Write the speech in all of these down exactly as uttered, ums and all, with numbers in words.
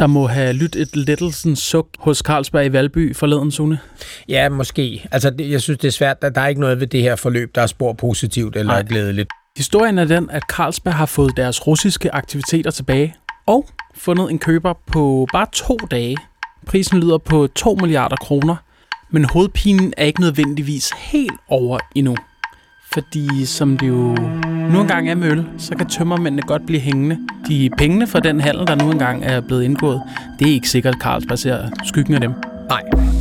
Der må have lyttet et lettelsens suk hos Carlsberg i Valby forleden, Sune. Ja, måske. Altså, det, jeg synes, det er svært. Der er ikke noget ved det her forløb, der er spor positivt eller Nej. glædeligt. Historien er den, at Carlsberg har fået deres russiske aktiviteter tilbage og fundet en køber på bare to dage. Prisen lyder på to milliarder kroner, men hovedpinen er ikke nødvendigvis helt over endnu. Fordi som det jo nu engang er med øl, så kan tømmermændene godt blive hængende. De pengene for den handel, der nu engang er blevet indgået, det er ikke sikkert, at Carlsberg ser skyggen af dem. Nej.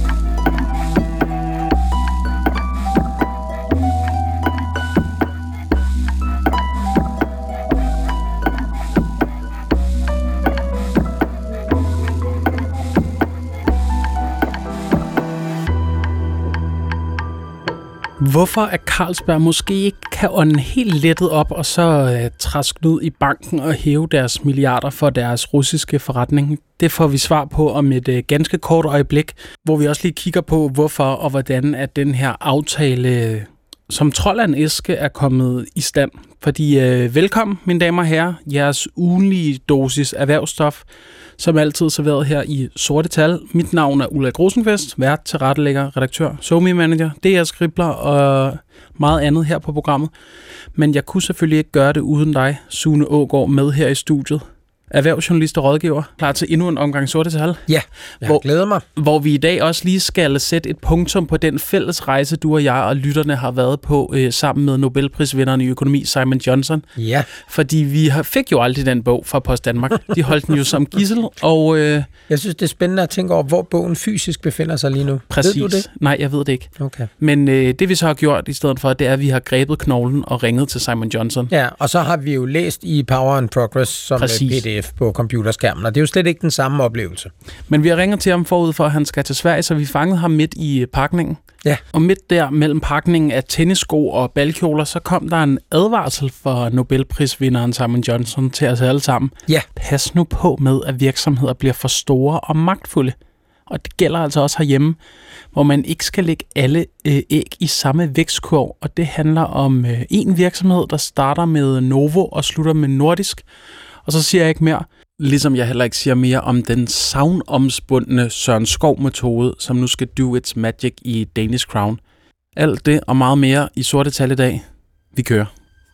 Hvorfor at Carlsberg måske ikke kan ånde helt lettet op og så uh, traske ud i banken og hæve deres milliarder for deres russiske forretning, det får vi svar på om et uh, ganske kort øjeblik, hvor vi også lige kigger på, hvorfor og hvordan at den her aftale som trold af en æske er kommet i stand. Fordi uh, velkommen, mine damer og herrer, jeres ugenlige dosis erhvervsstof, som altid serveret her i Sorte Tal. Mit navn er Ulrik Rosenqvist, vært, tilrettelægger, redaktør, SoMe Manager, D R Skribler og meget andet her på programmet. Men jeg kunne selvfølgelig ikke gøre det uden dig, Sune Aagaard, med her i studiet. Erhvervsjournalist og rådgiver, klar til endnu en omgang Sorte Tal. Ja, jeg hvor, glæder mig. Hvor vi i dag også lige skal sætte et punktum på den fælles rejse, du og jeg og lytterne har været på øh, sammen med Nobelprisvinderen i økonomi, Simon Johnson. Ja. Fordi vi har, fik jo aldrig den bog fra Post Danmark. De holdt den jo som gidsel, og... Øh, jeg synes, det er spændende at tænke over, hvor bogen fysisk befinder sig lige nu. Præcis. Ved du det? Nej, jeg ved det ikke. Okay. Men øh, det vi så har gjort i stedet for, det er, at vi har grebet knoglen og ringet til Simon Johnson. Ja, og så har vi jo læst i Power and Progress som Præcis. P D F på computerskærmen, og det er jo slet ikke den samme oplevelse. Men vi har ringet til ham forud for, at han skal til Sverige, så vi fangede ham midt i pakningen. Ja. Og midt der mellem pakningen af tennissko og balkjoler, så kom der en advarsel for Nobelprisvinderen Simon Johnson til os alle sammen. Ja. Pas nu på med, at virksomheder bliver for store og magtfulde. Og det gælder altså også herhjemme, hvor man ikke skal lægge alle øh, æg i samme vækstkurv. Og det handler om øh, en virksomhed, der starter med Novo og slutter med Nordisk. Og så siger jeg ikke mere, ligesom jeg heller ikke siger mere om den savnomspundne Søren Skov-metode, som nu skal do its magic i Danish Crown. Alt det og meget mere i Sorte Tal i dag. Vi kører.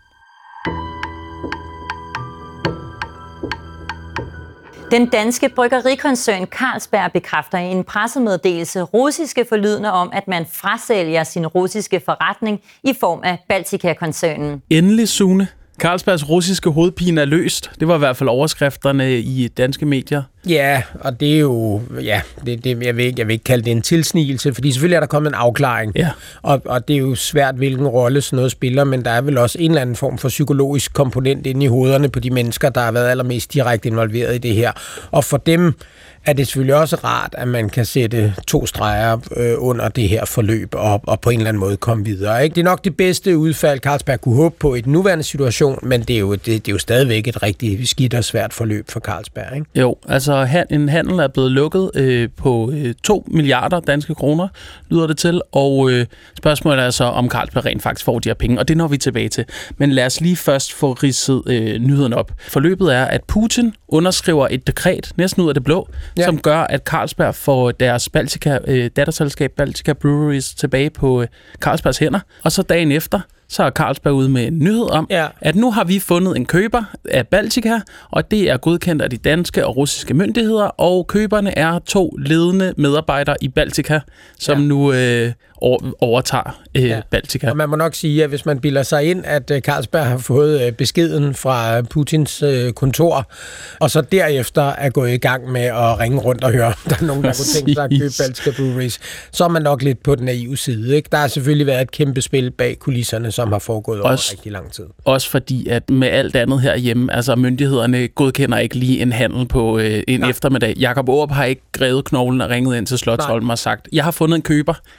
Den danske bryggerikoncern Carlsberg bekræfter i en pressemeddelelse russiske forlydender om, at man frasælger sin russiske forretning i form af Baltika-koncernen. Endelig, Sune. Carlsbergs russiske hovedpine er løst. Det var i hvert fald overskrifterne i danske medier. Ja, og det er jo, ja, det, det, jeg, vil ikke, jeg vil ikke kalde det en tilsnigelse, fordi selvfølgelig er der kommet en afklaring, ja. og, og det er jo svært, hvilken rolle sådan noget spiller, men der er vel også en eller anden form for psykologisk komponent inde i hovederne på de mennesker, der har været allermest direkte involveret i det her. Og for dem er det selvfølgelig også rart, at man kan sætte to streger øh, under det her forløb og, og på en eller anden måde komme videre. Ikke? Det er nok det bedste udfald, Carlsberg kunne håbe på i den nuværende situation, men det er jo, det, det er jo stadigvæk et rigtig skidt og svært forløb for Carlsberg. Ikke? Jo, altså en handel er blevet lukket øh, på øh, to milliarder danske kroner, lyder det til, og øh, spørgsmålet er så, om Carlsberg rent faktisk får de her penge, og det når vi tilbage til. Men lad os lige først få ridset øh, nyheden op. Forløbet er, at Putin underskriver et dekret, næsten ud af det blå, ja. som gør, at Carlsberg får deres Baltika, øh, datterselskab Baltika Breweries tilbage på øh, Carlsbergs hænder, og så dagen efter, så er Carlsberg ude med en nyhed om, ja. at nu har vi fundet en køber af Baltika, og det er godkendt af de danske og russiske myndigheder, og køberne er to ledende medarbejdere i Baltika, som ja. nu øh, overtager øh, ja. Baltika. Og man må nok sige, at hvis man bilder sig ind, at øh, Carlsberg har fået øh, beskeden fra Putins øh, kontor, og så derefter er gået i gang med at ringe rundt og høre, om der er nogen, der kunne tænke sig at købe Baltika Breweries, så er man nok lidt på den naive side. Ikke? Der har selvfølgelig været et kæmpe spil bag kulisserne, som har foregået over også, rigtig lang tid. Også fordi, at med alt andet herhjemme, altså myndighederne godkender ikke lige en handel på øh, en Nej. eftermiddag. Jakob Aarup har ikke grevet knoglen og ringet ind til Slotsholmen og sagt, jeg har fundet en køber.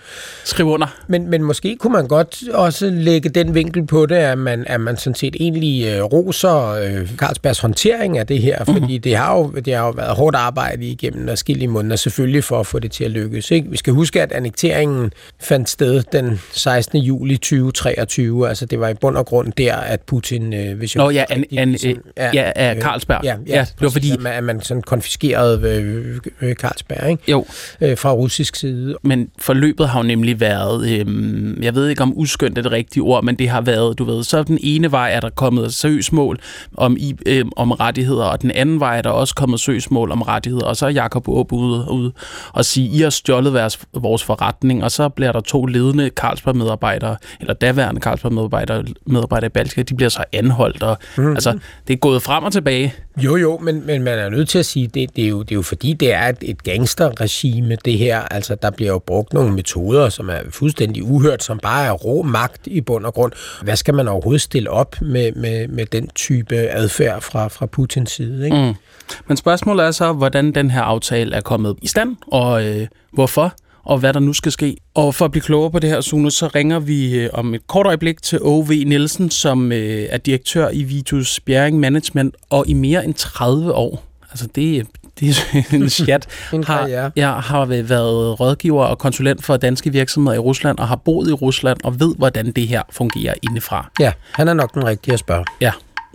skrive under. Men, men måske kunne man godt også lægge den vinkel på det, at man, at man sådan set egentlig øh, roser øh, Carlsbergs håndtering af det her, fordi mm-hmm. det, har jo, det har jo været hårdt arbejde igennem adskillige måneder, selvfølgelig for at få det til at lykkes. Ikke? Vi skal huske, at annekteringen fandt sted den sekstende juli tyve treogtyve, altså det var i bund og grund der, at Putin... Øh, hvis Nå ja, an, an, sådan, ja, ja, ja, Carlsberg. Ja, ja, ja det var fordi... At man, at man sådan konfiskerede øh, øh, Carlsberg, ikke? Jo. Øh, fra russisk side. Men forløbet har jo nemlig været, øh, jeg ved ikke om uskyndt er det rigtige ord, men det har været, du ved, så den ene vej er der kommet søgsmål om, øh, om rettigheder, og den anden vej er der også kommet søgsmål om rettigheder, og så er Jacob Aarup ude, ude og sige, I har stjålet vores, vores forretning, og så bliver der to ledende Carlsberg-medarbejdere, eller daværende Carlsberg-medarbejdere medarbejdere i Baltika, de bliver så anholdt, og mm-hmm. altså, det er gået frem og tilbage. Jo, jo, men, men man er nødt til at sige, det, det, er jo, det er jo fordi, det er et, et gangsterregime, det her. Altså, der bliver jo brugt nogle metoder, som er fuldstændig uhørt, som bare er rå magt i bund og grund. Hvad skal man overhovedet stille op med, med, med den type adfærd fra, fra Putins side, ikke? Mm. Men spørgsmålet er så, hvordan den her aftale er kommet i stand, og øh, hvorfor, og hvad der nu skal ske. Og for at blive klogere på det her, Sune, så ringer vi øh, om et kort øjeblik til Åge V. Nielsen, som øh, er direktør i Vitus Bjerring Management, og i mere end tredive år. Altså, det, det er en chat. har, jeg har været rådgiver og konsulent for danske virksomheder i Rusland, og har boet i Rusland, og ved, hvordan det her fungerer indefra. Ja, han er nok den rigtige at spørge. Ja.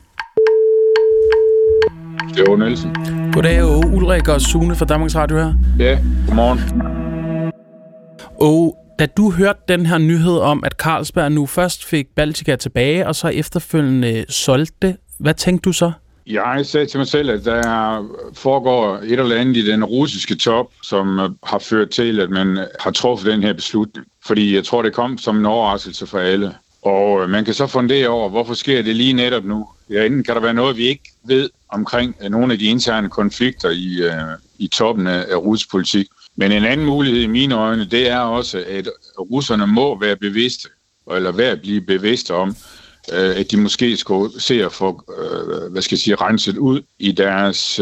Det er Åge Nielsen. Goddag, Åge. Ulrik og Sune fra Danmarks Radio her. Ja, godmorgen. Og da du hørte den her nyhed om, at Carlsberg nu først fik Baltika tilbage, og så efterfølgende solgte det, hvad tænkte du så? Jeg sagde til mig selv, at der foregår et eller andet i den russiske top, som har ført til, at man har truffet den her beslutning. Fordi jeg tror, det kom som en overraskelse for alle. Og man kan så fundere over, hvorfor sker det lige netop nu? Ja, enten kan der være noget, vi ikke ved omkring nogle af de interne konflikter i, i toppen af russisk politik. Men en anden mulighed i mine øjne, det er også, at russerne må være bevidste, eller være at blive bevidste om, at de måske skulle se at få, hvad skal jeg sige, renset ud i deres,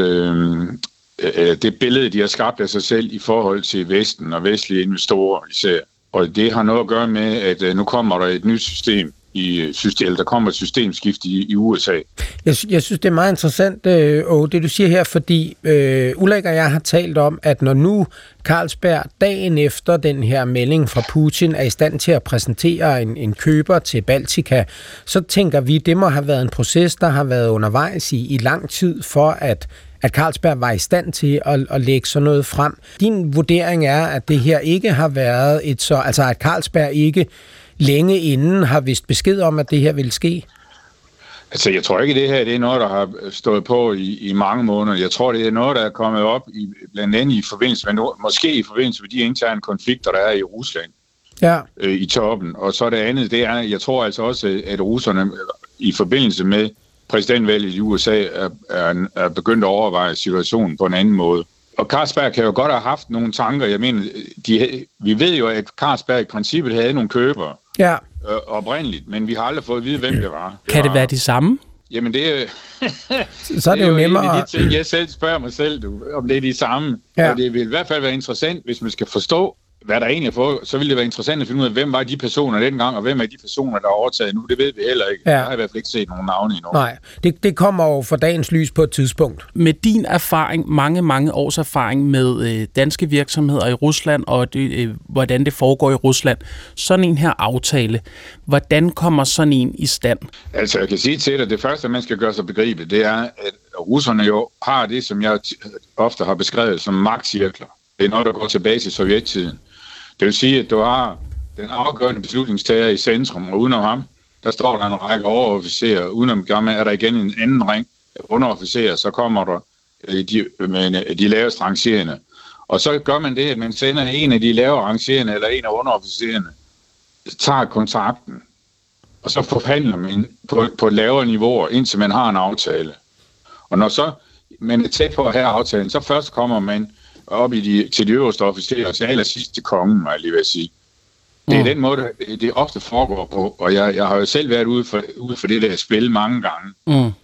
det billede, de har skabt af sig selv i forhold til Vesten og vestlige investorer især. Og det har noget at gøre med, at nu kommer der et nyt system, i system, eller der kommer et systemskift i, i U S A. Jeg, jeg synes, det er meget interessant, øh, og det du siger her, fordi øh, Ulrik og jeg har talt om, at når nu Carlsberg dagen efter den her melding fra Putin er i stand til at præsentere en, en køber til Baltika, så tænker vi, det må have været en proces, der har været undervejs i, i lang tid for, at at Carlsberg var i stand til at, at lægge sådan noget frem. Din vurdering er, at det her ikke har været et så, altså at Carlsberg ikke længe inden har vist besked om, at det her ville ske? Altså, jeg tror ikke, det her det er noget, der har stået på i, i mange måneder. Jeg tror, det er noget, der er kommet op i, blandt andet i forbindelse med, måske i forbindelse med de interne konflikter, der er i Rusland. Ja. Øh, i toppen. Og så det andet, det er, jeg tror altså også, at russerne i forbindelse med præsidentvalget i U S A er, er, er begyndt at overveje situationen på en anden måde. Og Carlsberg kan jo godt have haft nogle tanker. Jeg mener, de, vi ved jo, at Carlsberg i princippet havde nogle købere. Ja. Øh, oprindeligt, men vi har aldrig fået at vide, hvem det var. Det kan var, det være de samme? Jamen, det er, så er det, det er jo nemmere. En af de ting, jeg selv spørger mig selv, du, om det er de samme. Ja. Og det vil i hvert fald være interessant, hvis man skal forstå, hvad der egentlig er for, så vil det være interessant at finde ud af, hvem var de personer dengang, og hvem er de personer, der er overtaget nu. Det ved vi heller ikke. Ja. Jeg har i hvert fald ikke set nogen navne endnu. Nej, det, det kommer jo for dagens lys på et tidspunkt. Med din erfaring, mange, mange års erfaring med øh, danske virksomheder i Rusland, og det, øh, hvordan det foregår i Rusland, sådan en her aftale, hvordan kommer sådan en i stand? Altså, jeg kan sige til dig, det første, man skal gøre sig begribe, det er, at russerne jo har det, som jeg ofte har beskrevet som magtcirkler. Det er noget, der går tilbage til sovjettiden. Det vil sige, at du har den afgørende beslutningstager i centrum, og udenom ham, der står der en række overofficerer. Udenom ham er der igen en anden ring underofficerer, så kommer der de, med de laveste rangerende. Og så gør man det, at man sender en af de lavere rangerende, eller en af underofficererne, tager kontrakten, og så forhandler man på, på et lavere niveau, indtil man har en aftale. Og når så man er tæt på at have aftalen, så først kommer man op i de, til de øverste officerer, og til allersidst til kongen, jeg lige vil sige. Det er mm. den måde, det, det ofte foregår på, og jeg, jeg har jo selv været ude for, ude for det der spil mange gange. Mm.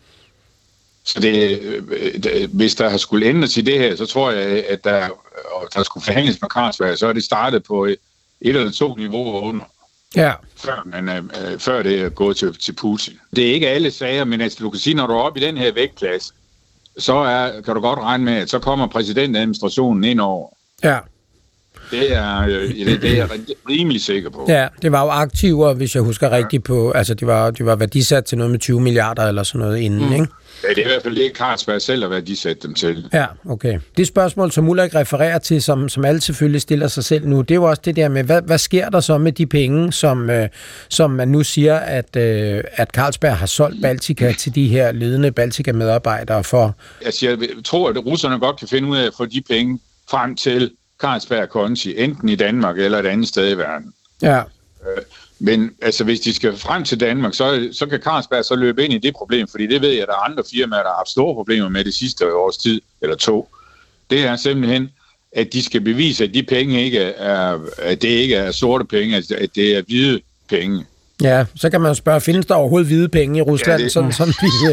Så det, det, hvis der har skulle ændre til det her, så tror jeg, at der, der skulle forhandles med Carlsberg, så er det startet på et eller to niveauer under. Ja. Før, man, øh, før det er gået til, til Putin. Det er ikke alle sager, men altså, du kan sige, når du er oppe i den her vægtklasse, så er, kan du godt regne med, at så kommer præsidentadministrationen ind over. Ja. Det er, øh, det, det er jeg rimelig sikker på. Ja, det var jo aktiver, hvis jeg husker ja. rigtigt på, altså det var, det var værdisat til noget med tyve milliarder eller sådan noget inden, mm. ikke? Ja, det er i hvert fald det, Carlsberg selv har værdisat dem til. Ja, okay. Det spørgsmål, som Ulrik refererer til, som, som alle selvfølgelig stiller sig selv nu, det er jo også det der med, hvad, hvad sker der så med de penge, som, øh, som man nu siger, at, øh, at Carlsberg har solgt Baltika til de her ledende Baltika-medarbejdere for? Altså, jeg tror, at russerne godt kan finde ud af at få de penge frem til Carlsberg Conti, enten i Danmark eller et andet sted i verden. Ja. Men altså, hvis de skal frem til Danmark, så, så kan Carlsberg så løbe ind i det problem, fordi det ved jeg, at der er andre firmaer, der har haft store problemer med det sidste års tid, eller to. Det er simpelthen, at de skal bevise, at de penge ikke er, at det ikke er sorte penge, at det er hvide penge. Ja, så kan man spørge, findes der overhovedet hvide penge i Rusland? Ja, det... sådan, sådan vi,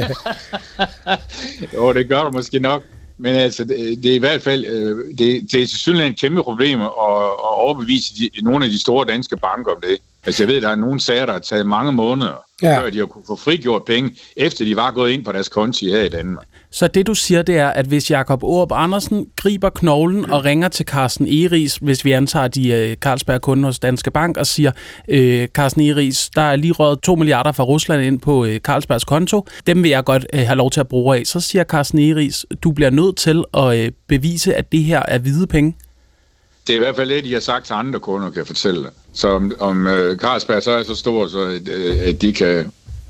jo, det gør der måske nok. Men altså, det, det er i hvert fald, det, det er selvfølgelig et kæmpe problem at, at overbevise de, nogle af de store danske banker om det. Altså, jeg ved, der er nogle sager, der har taget mange måneder, ja. før de har kunne få frigjort penge, efter de var gået ind på deres konti her i Danmark. Så det, du siger, det er, at hvis Jakob Aarup Andersen griber knoglen mm. og ringer til Carsten Egeris, hvis vi antager de uh, Carlsberg-kunder hos Danske Bank, og siger, uh, Carsten Egeris, der er lige røget to milliarder fra Rusland ind på uh, Carlsbergs konto, dem vil jeg godt uh, have lov til at bruge af. Så siger Carsten Egeris, du bliver nødt til at uh, bevise, at det her er hvide penge. Det er i hvert fald det, de har sagt til andre kunder, kan jeg fortælle dig. Så om, om uh, Carlsberg så er så stor, så at, at de kan...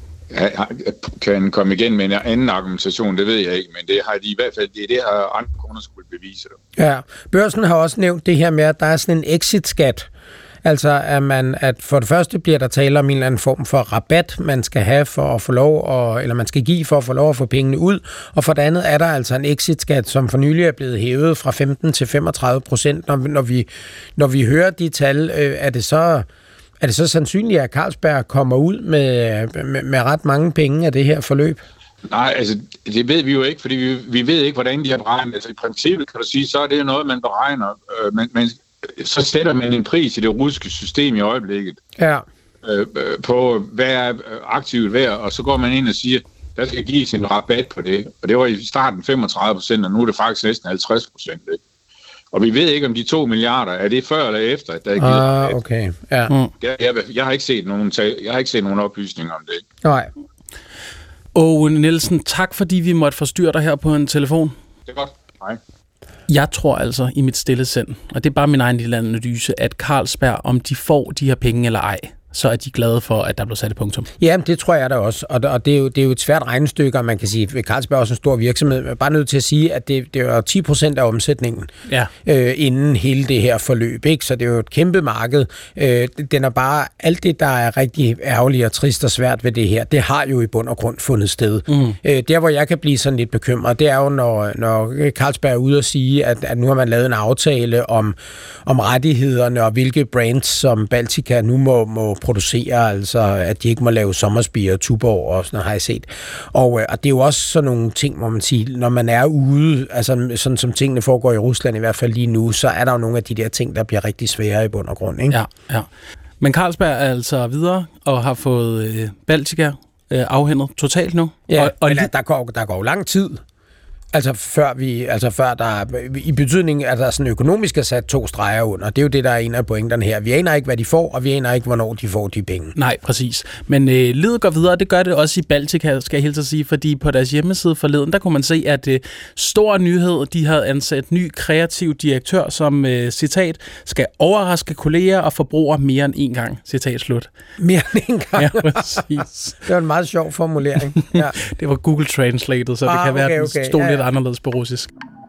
kan komme igen med en anden argumentation, det ved jeg ikke, men det har de i hvert fald, det er det, har andre kunder skulle bevise det. Ja, børsen har også nævnt det her med, at der er sådan en exit-skat. Altså, at, man, at for det første bliver der tale om en eller anden form for rabat, man skal have for at få lov, at, eller man skal give for at få lov at få pengene ud, og for det andet er der altså en exit-skat, som for nylig er blevet hævet fra femten til femogtredive procent. Når, når, vi, når vi hører de tal, øh, er det så... Er det så sandsynligt, at Carlsberg kommer ud med, med, med ret mange penge af det her forløb? Nej, altså det ved vi jo ikke, fordi vi, vi ved ikke, hvordan de har beregnet. Altså i princippet kan du sige, så er det noget, man beregner. Øh, men, men så sætter man en pris i det russiske system i øjeblikket. Ja. Øh, på hvad er aktivt værd, og så går man ind og siger, der skal gives en rabat på det. Og det var i starten femogtredive procent, og nu er det faktisk næsten halvtreds procent. Og vi ved ikke, om de to milliarder, er det før eller efter, at der er givet rabat. Ah, okay. Ja. Mm. Jeg, jeg, jeg, har ikke set nogen, jeg har ikke set nogen oplysninger om det. Nej. Og Nielsen, tak fordi vi måtte forstyrre dig her på en telefon. Det er godt. Hej. Jeg tror altså i mit stille sind, og det er bare min egen lille analyse, at Carlsberg, om de får de her penge eller ej, så er de glade for, at der blev sat et punktum. Ja, det tror jeg da også. Og, og det, er jo, det er jo et svært regnestykke, og man kan sige, at Carlsberg er også en stor virksomhed. Jeg er bare nødt til at sige, at det, det er ti procent af omsætningen ja. øh, inden hele det her forløb. Ikke? Så det er jo et kæmpe marked. Øh, den er bare, alt det, der er rigtig ærgerligt og trist og svært ved det her, det har jo i bund og grund fundet sted. Mm. Øh, der, hvor jeg kan blive sådan lidt bekymret, det er jo, når, når Carlsberg er ude og sige, at, at nu har man lavet en aftale om, om rettighederne og hvilke brands, som Baltika nu må, må producere, altså at de ikke må lave Sommersby og Tuborg og sådan noget, har jeg set. Og, og det er jo også sådan nogle ting, må man sige, når man er ude, altså sådan som tingene foregår i Rusland i hvert fald lige nu, så er der jo nogle af de der ting, der bliver rigtig svære i bund og grund, ikke? Ja, ja. Men Carlsberg er altså videre og har fået øh, Baltika øh, afhændet totalt nu. Ja, og, og men der går, der går lang tid. Altså før vi, altså før der i betydning, at der sådan økonomisk er sat to streger under. Det er jo det, der er en af pointerne her. Vi aner ikke, hvad de får, og vi aner ikke, hvornår de får de penge. Nej, præcis. Men øh, livet går videre, det gør det også i Baltika, skal jeg helt at sige, fordi på deres hjemmeside forleden, der kunne man se, at øh, stor nyhed, de havde ansat ny kreativ direktør, som, øh, citat, skal overraske kolleger og forbrugere mere end en gang. Citat slut. Mere end en gang? Ja, præcis. Det var en meget sjov formulering. Ja. Det var Google Translated, så det ah, kan være, okay, okay. Den stod ja, ja. lidt anderledes på russisk.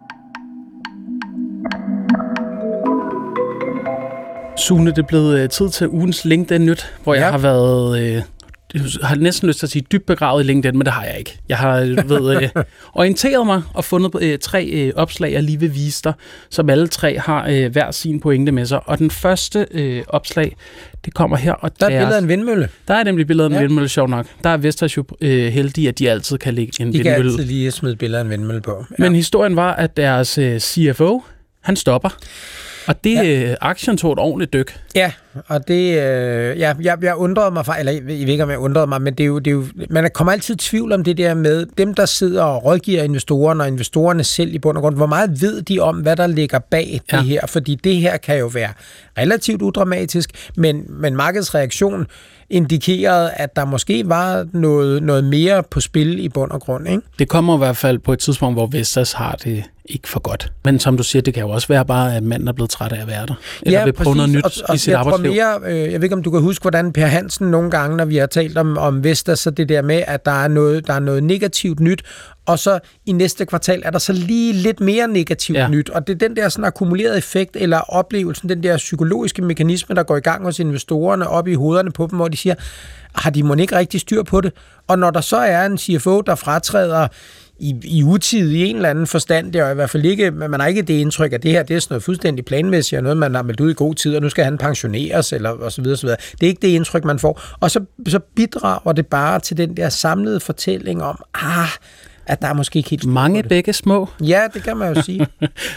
Sune, det er blevet tid til ugens LinkedIn-nyt, hvor ja. jeg har været... Øh, jeg har næsten lyst til at sige dybt begravet i LinkedIn, men det har jeg ikke. Jeg har ved, øh, orienteret mig og fundet øh, tre øh, opslag, jeg lige vil vise dig, som alle tre har øh, hver sin pointe med sig. Og den første øh, opslag, det kommer her. Og der er et billede af en vindmølle. Der er nemlig billeder af en ja. vindmølle, sjov nok. Der er Vestas jo øh, heldige, at de altid kan lægge en de vindmølle. De kan altid lige smide billeder af en vindmølle på. Ja. Men historien var, at deres øh, C F O, han stopper. Og det ja. aktien tog et ordentligt dyk. Ja, og det, øh, ja, jeg, jeg undrede mig, eller jeg ved ikke, om jeg undrede mig, men det er, jo, det er jo, man kommer altid i tvivl om det der med dem, der sidder og rådgiver investorerne, og investorerne selv i bund og grund. Hvor meget ved de om, hvad der ligger bag ja. det her? Fordi det her kan jo være relativt udramatisk, men, men markedsreaktion indikerede, at der måske var noget, noget mere på spil i bund og grund, ikke? Det kommer i hvert fald på et tidspunkt, hvor Vestas har det ikke for godt. Men som du siger, det kan jo også være bare, at manden er blevet træt af at være der. Eller ja, vil prøve noget nyt og, og i sit jeg arbejdsliv. Mere, øh, jeg ved ikke, om du kan huske, hvordan Per Hansen nogle gange, når vi har talt om, om Vestas, så det der med, at der er noget, der er noget negativt nyt, og så i næste kvartal er der så lige lidt mere negativt ja. nyt. Og det er den der sådan akkumulerede effekt, eller oplevelsen, den der psykologiske mekanisme, der går i gang hos investorerne op i hovederne på dem, hvor de siger, har de må ikke rigtig styr på det? Og når der så er en C F O, der fratræder i, i utid i en eller anden forstand, det er i hvert fald ikke, man har ikke det indtryk, at det her, det er sådan noget fuldstændig planmæssigt, og noget, man har meldt ud i god tid, og nu skal han pensioneres, eller og så videre, så videre. Det er ikke det indtryk, man får. Og så, så bidrager det bare til den der samlede fortælling om, ah, at der er måske ikke helt mange begge små. Ja, det kan man jo sige.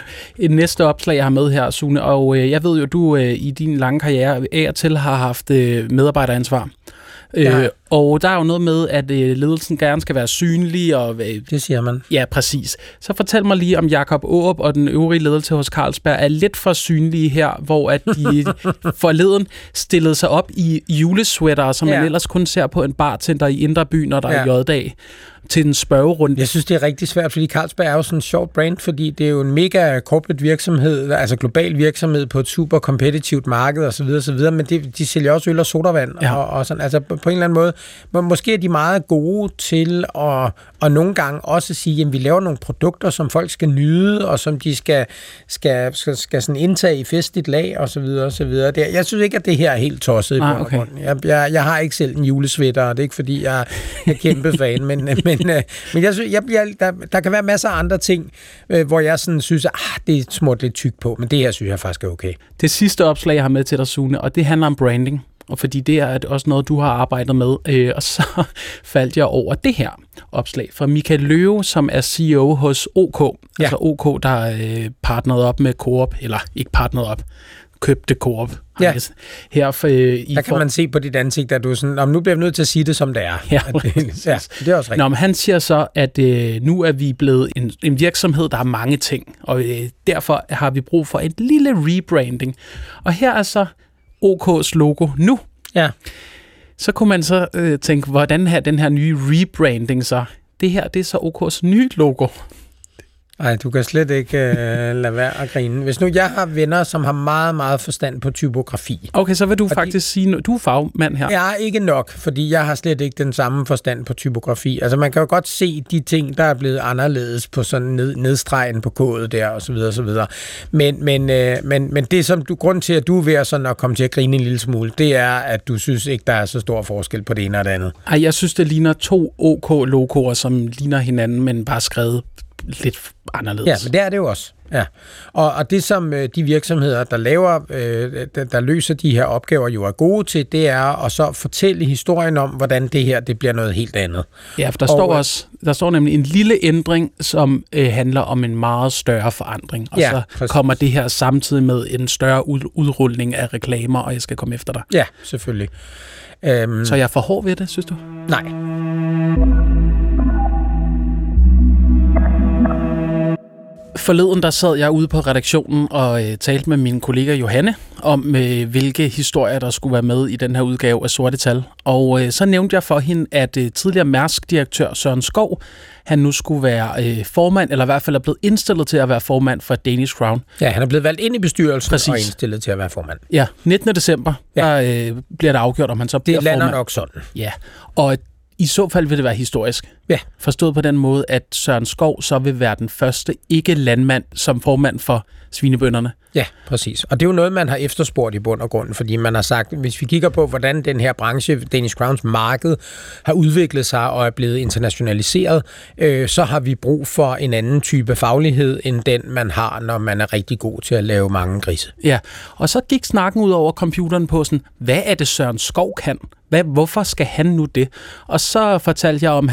Et næste opslag, jeg har med her, Sune, og øh, jeg ved jo, du øh, i din lange karriere af og til har haft øh, medarbejderansvar. Ja. Øh, og der er jo noget med, at øh, ledelsen gerne skal være synlig. Og, øh, det siger man. Ja, præcis. Så fortæl mig lige om Jakob Aarup og den øvrige ledelse hos Carlsberg er lidt for synlige her, hvor at de forleden stillede sig op i julesweater, som ja. man ellers kun ser på en bartender i Indre By, når der ja. er J-dag, til en spørgerunde. Jeg synes, det er rigtig svært, fordi Carlsberg er jo sådan en sjov brand, fordi det er jo en mega corporate virksomhed, altså global virksomhed på et super kompetitivt marked osv. osv., men det, de sælger også øl og sodavand ja. og, og sådan, altså på en eller anden måde. Men måske er de meget gode til at, og nogle gange også sige, at vi laver nogle produkter, som folk skal nyde, og som de skal, skal, skal, skal sådan indtage i festligt lag osv. osv. Jeg synes ikke, at det her er helt tosset i ah, okay. jeg, jeg, jeg har ikke selv en julesweater, og det er ikke, fordi jeg er kæmpe fan, men, men, men jeg synes, jeg, jeg, der, der kan være masser af andre ting, hvor jeg sådan synes, at ah, det er småt lidt tyk på, men det her synes jeg faktisk er okay. Det sidste opslag, jeg har med til dig, Sune, og det handler om branding. Og fordi det er også noget, du har arbejdet med. Øh, og så faldt jeg over det her opslag fra Michael Løve, som er C E O hos O K. Ja. Altså O K, der er øh, partneret op med Coop, eller ikke partneret op, købte Coop. Ja. Her for, øh, i der kan man se på dit ansigt, at du er sådan, om nu bliver jeg nødt til at sige det, som det er. Ja, at det, ja det er også rigtigt. Nå, men han siger så, at øh, nu er vi blevet en, en virksomhed, der har mange ting, og øh, derfor har vi brug for et lille rebranding. Og her er så O K's logo nu. Ja. Så kunne man så øh, tænke, hvordan her den her nye rebranding så? Det her, det er så O K's nye logo. Nej, du kan slet ikke øh, lade være at grine. Hvis nu jeg har venner, som har meget, meget forstand på typografi. Okay, så vil du fordi, faktisk sige, du er fagmand her. Jeg er ikke nok, fordi jeg har slet ikke den samme forstand på typografi. Altså man kan jo godt se de ting, der er blevet anderledes på sådan ned, nedstregen på kodet der, og så videre, og så videre. Men, men, øh, men, men det som du, grund til, at du er ved at, sådan at komme til at grine en lille smule, det er, at du synes ikke, der er så stor forskel på det ene og det andet. Ej, jeg synes, det ligner to O K-logoer, som ligner hinanden, men bare skrevet lidt anderledes. Ja, men det er det jo også. Ja. Og, og det, som øh, de virksomheder, der laver, øh, der, der løser de her opgaver, jo er gode til, det er at så fortælle historien om, hvordan det her, det bliver noget helt andet. Ja, for der, og, står også, der står nemlig en lille ændring, som øh, handler om en meget større forandring. Og ja, så præcis. kommer det her samtidig med en større ud, udrulning af reklamer, og jeg skal komme efter dig. Ja, selvfølgelig. Øhm, så jeg er for hård ved det, synes du? Nej. Forleden der sad jeg ude på redaktionen og øh, talte med min kollega Johanne om, øh, hvilke historier, der skulle være med i den her udgave af Sorte Tal. Og øh, så nævnte jeg for hende, at øh, tidligere Mærsk-direktør Søren Skov, han nu skulle være øh, formand, eller i hvert fald er blevet indstillet til at være formand for Danish Crown. Ja, han er blevet valgt ind i bestyrelsen. Præcis. Og indstillet til at være formand. Ja, nittende december, ja. der øh, bliver det afgjort, om han så bliver formand. Det lander formand. nok sådan. Ja, og i så fald vil det være historisk. Ja. Forstået på den måde, at Søren Skov så vil være den første ikke-landmand som formand for svinebønderne. Ja, præcis. Og det er jo noget, man har efterspurgt i bund og grund, fordi man har sagt, hvis vi kigger på, hvordan den her branche, Danish Crowns marked, har udviklet sig og er blevet internationaliseret, øh, så har vi brug for en anden type faglighed, end den, man har, når man er rigtig god til at lave mange grise. Ja, og så gik snakken ud over computeren på sådan, hvad er det Søren Skov kan? Hvad, hvorfor skal han nu det? Og så fortalte jeg om hans tid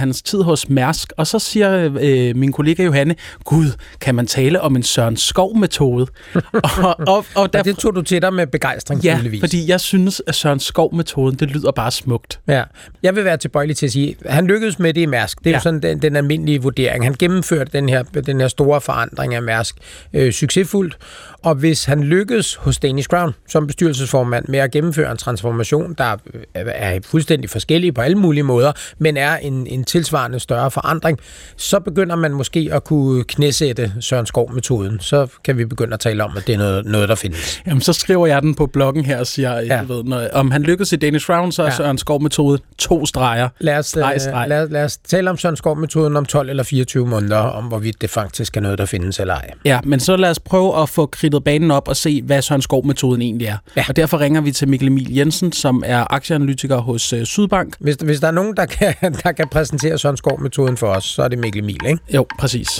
hos Mærsk, og så siger øh, min kollega Johanne, gud, kan man tale om en Søren Skov-metode? og, og, og, der, og det tog du til dig med begejstring, ja, tydeligvis. fordi jeg synes, at Søren Skov-metoden, det lyder bare smukt. Ja, jeg vil være tilbøjelig til at sige, at han lykkedes med det i Mærsk. Det er ja. jo sådan den, den almindelige vurdering. Han gennemførte den her, den her store forandring af Mærsk øh, succesfuldt, og hvis han lykkedes hos Danish Crown som bestyrelsesformand med at gennemføre en transformation, der er fuldstændig forskellig på alle mulige måder, men er en, en tilsvarende større forandring, så begynder man måske at kunne knæsætte Søren Skov-metoden. Så kan vi begynde at tale om, at det er noget, noget der findes. Jamen, så skriver jeg den på bloggen her og siger, ja. jeg ved, når, om han lykkes i Danish Crown, så er ja. Søren Skov-metode to streger. Lad os, streg, streg. Lad, lad os tale om Søren Skov-metoden om tolv eller fireogtyve måneder, om hvorvidt det faktisk er noget, der findes eller ej. Ja, men så lad os prøve at få kridtet banen op og se, hvad Søren Skov-metoden egentlig er. Ja. Og derfor ringer vi til Mikkel Emil Jensen, som er aktieanalytiker hos uh, Sydbank. Hvis, hvis der er nogen, der kan, der kan præsentere Søren Skov-metoden for os, så er det Mikkel Emil, ikke? Jo, præcis.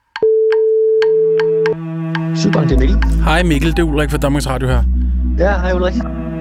Sydbank, det er Mikkel. Hej Mikkel, det er Ulrik fra Danmarks Radio her. Ja, hej Ulrik.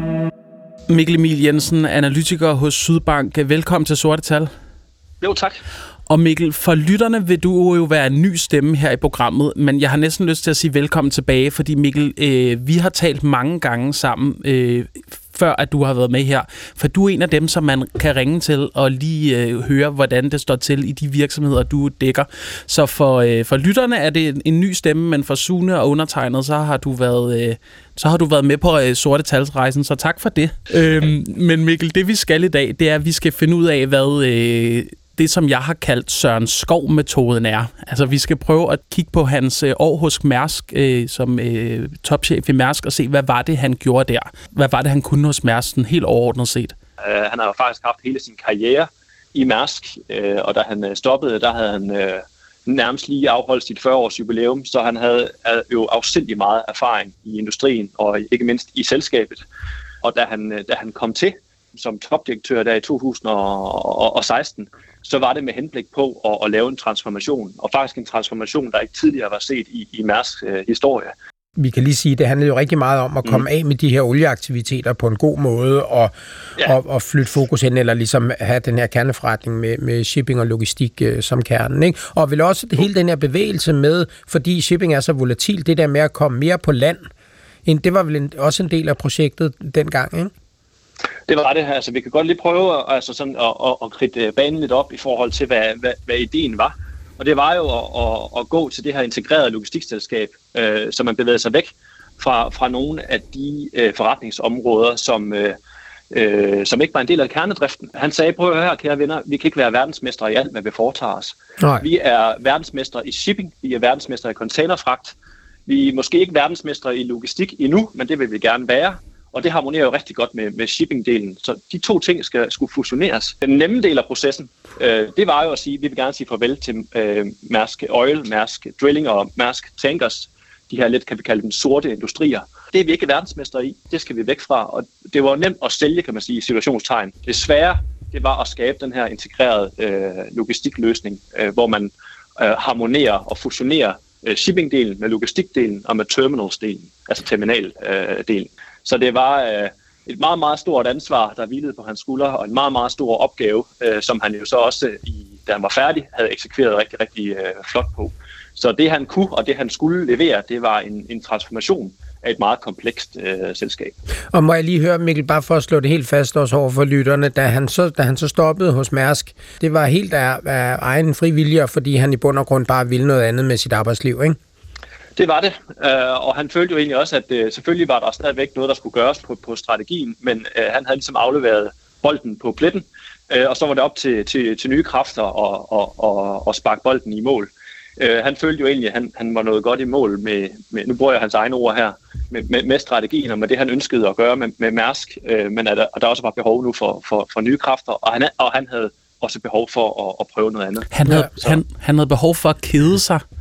Mikkel Emil Jensen, analytiker hos Sydbank. Velkommen til Sorte Tal. Jo, tak. Og Mikkel, for lytterne vil du jo være en ny stemme her i programmet, men jeg har næsten lyst til at sige velkommen tilbage, fordi Mikkel, øh, vi har talt mange gange sammen, øh, før at du har været med her. For du er en af dem, som man kan ringe til og lige øh, høre, hvordan det står til i de virksomheder, du dækker. Så for, øh, for lytterne er det en, en ny stemme, men for Sune og undertegnet, så har du været, øh, så har du været med på øh, Sorte Talsrejsen, så tak for det. Øhm, men Mikkel, det vi skal i dag, det er, at vi skal finde ud af, hvad øh, det, som jeg har kaldt Søren Skov-metoden er. Altså, vi skal prøve at kigge på hans øh, år hos Mærsk øh, som øh, topchef i Mærsk og se, hvad var det, han gjorde der? Hvad var det, han kunne hos Mærsk, sådan helt overordnet set? Uh, han har jo faktisk haft hele sin karriere i Mærsk, uh, og da han uh, stoppede, der havde han uh, nærmest lige afholdt sit fyrre-års jubilæum, så han havde uh, jo afsindig meget erfaring i industrien, og ikke mindst i selskabet. Og da han, uh, da han kom til som topdirektør der i to tusind og seksten, så var det med henblik på at, at lave en transformation, og faktisk en transformation, der ikke tidligere var set i, i Mærsks øh, historie. Vi kan lige sige, at det handlede jo rigtig meget om at komme mm. af med de her olieaktiviteter på en god måde, og, ja. og, og flytte fokus hen, eller ligesom have den her kerneforretning med, med shipping og logistik øh, som kernen. Ikke? Og vel også det, hele den her bevægelse med, fordi shipping er så volatil, det der med at komme mere på land, det var vel en, også en del af projektet dengang, ikke? Det var det her. Altså, vi kan godt lige prøve altså sådan, at, at, at kridte banen lidt op i forhold til, hvad, hvad, hvad ideen var. Og det var jo at, at, at gå til det her integrerede logistikselskab, øh, så man bevægede sig væk fra, fra nogle af de øh, forretningsområder, som, øh, øh, som ikke var en del af kernedriften. Han sagde, prøv at høre, kære venner, vi kan ikke være verdensmestre i alt, hvad vi foretager os. Nej. Vi er verdensmestre i shipping, vi er verdensmestre i containerfragt, vi er måske ikke verdensmestre i logistik endnu, men det vil vi gerne være. Og det harmonerer jo rigtig godt med, med shipping-delen. Så de to ting skal, skulle fusioneres. Den nemme del af processen, øh, det var jo at sige, at vi vil gerne sige farvel til øh, Mærsk Oil, Mærsk Drilling og Mærsk Tankers. De her lidt, kan vi kalde dem, sorte industrier. Det er vi ikke verdensmestre i. Det skal vi væk fra. Og det var nemt at sælge, kan man sige, i situationstegn. Det svære, det var at skabe den her integrerede øh, logistikløsning, øh, hvor man øh, harmonerer og fusionerer øh, shipping-delen med logistikdelen og med terminals-delen, altså terminal-delen. Øh, Så det var øh, et meget, meget stort ansvar, der hvilede på hans skuldre, og en meget, meget stor opgave, øh, som han jo så også, i, da han var færdig, havde eksekveret rigtig, rigtig øh, flot på. Så det han kunne, og det han skulle levere, det var en, en transformation af et meget komplekst øh, selskab. Og må jeg lige høre, Mikkel, bare for at slå det helt fast også over for lytterne, da han så, da han så stoppede hos Mærsk, det var helt af, af egen fri vilje, fordi han i bund og grund bare ville noget andet med sit arbejdsliv, ikke? Det var det, og han følte jo egentlig også, at selvfølgelig var der stadigvæk noget, der skulle gøres på, på strategien, men han havde ligesom afleveret bolden på pletten, og så var det op til, til, til nye kræfter og, og, og, og sparke bolden i mål. Han følte jo egentlig, at han, han var nået godt i mål med, med, nu bruger jeg hans egne ord her, med, med, med strategien og med det, han ønskede at gøre med, med Mærsk, men at der, at der også var behov nu for, for, for nye kræfter, og han, og han havde også behov for at, at prøve noget andet. Han havde, han, han havde behov for at kede sig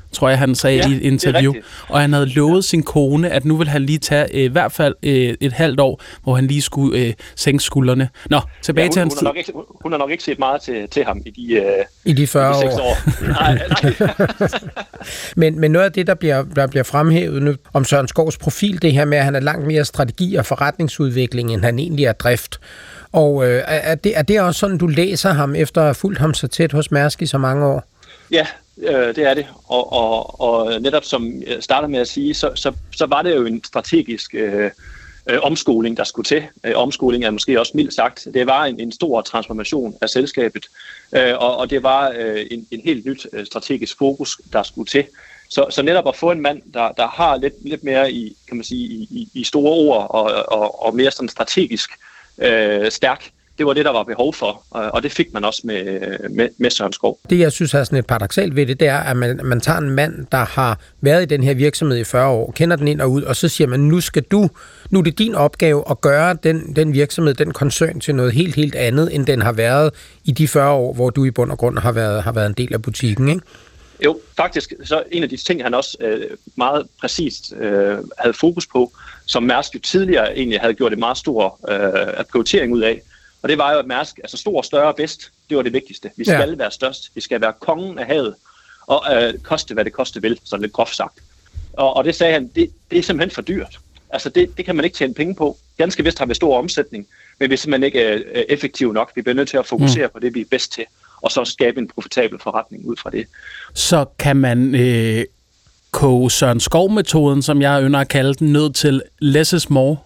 tror jeg, han sagde ja, i et interview. Og han havde lovet sin kone, at nu vil han lige tage øh, i hvert fald øh, et halvt år, hvor han lige skulle øh, sænke skuldrene. Nå, tilbage ja, hun, til hans... Hun har, nok ikke, hun har nok ikke set meget til, til ham i de, øh, I de fyrre i de år. år. nej, nej. men, men noget af det, der bliver, der bliver fremhævet nu om Søren Skovs profil, det her med, at han er langt mere strategi og forretningsudvikling, end han egentlig er drift. Og øh, er, det, er det også sådan, du læser ham, efter at have fulgt ham så tæt hos Mærsk i så mange år? Ja, øh, det er det. Og, og, og netop som jeg starter med at sige, så, så, så var det jo en strategisk øh, øh, omskoling, der skulle til. Øh, omskoling er måske også mildt sagt. Det var en, en stor transformation af selskabet, øh, og, og det var øh, en, en helt nyt øh, strategisk fokus, der skulle til. Så, så netop at få en mand, der, der har lidt, lidt mere i, kan man sige, i, i store ord og, og, og mere sådan strategisk øh, stærk, det var det, der var behov for, og det fik man også med, med, med Søren Skov. Det, jeg synes er sådan et paradoksalt ved det, det er, at man, man tager en mand, der har været i den her virksomhed i fyrre år, kender den ind og ud, og så siger man, nu skal du, nu er det din opgave at gøre den, den virksomhed, den koncern til noget helt, helt andet, end den har været i de fyrre år, hvor du i bund og grund har været, har været en del af butikken, ikke? Jo, faktisk, så en af de ting, han også øh, meget præcist øh, havde fokus på, som Mærsk jo tidligere egentlig havde gjort et meget stor øh, prioritering ud af, og det var jo, at Mærsk, altså stor, større og bedst, det var det vigtigste. Vi skal ja. være størst, vi skal være kongen af havet, og øh, koste, hvad det koste vil, sådan lidt groft sagt. Og, og det sagde han, det, det er simpelthen for dyrt. Altså det, det kan man ikke tjene penge på. Ganske vist har vi stor omsætning, men vi er simpelthen ikke øh, effektive nok. Vi bliver nødt til at fokusere mm. på det, vi er bedst til, og så skabe en profitabel forretning ud fra det. Så kan man øh, koge Søren Skov-metoden, som jeg ynder at kalde den, ned til less is more?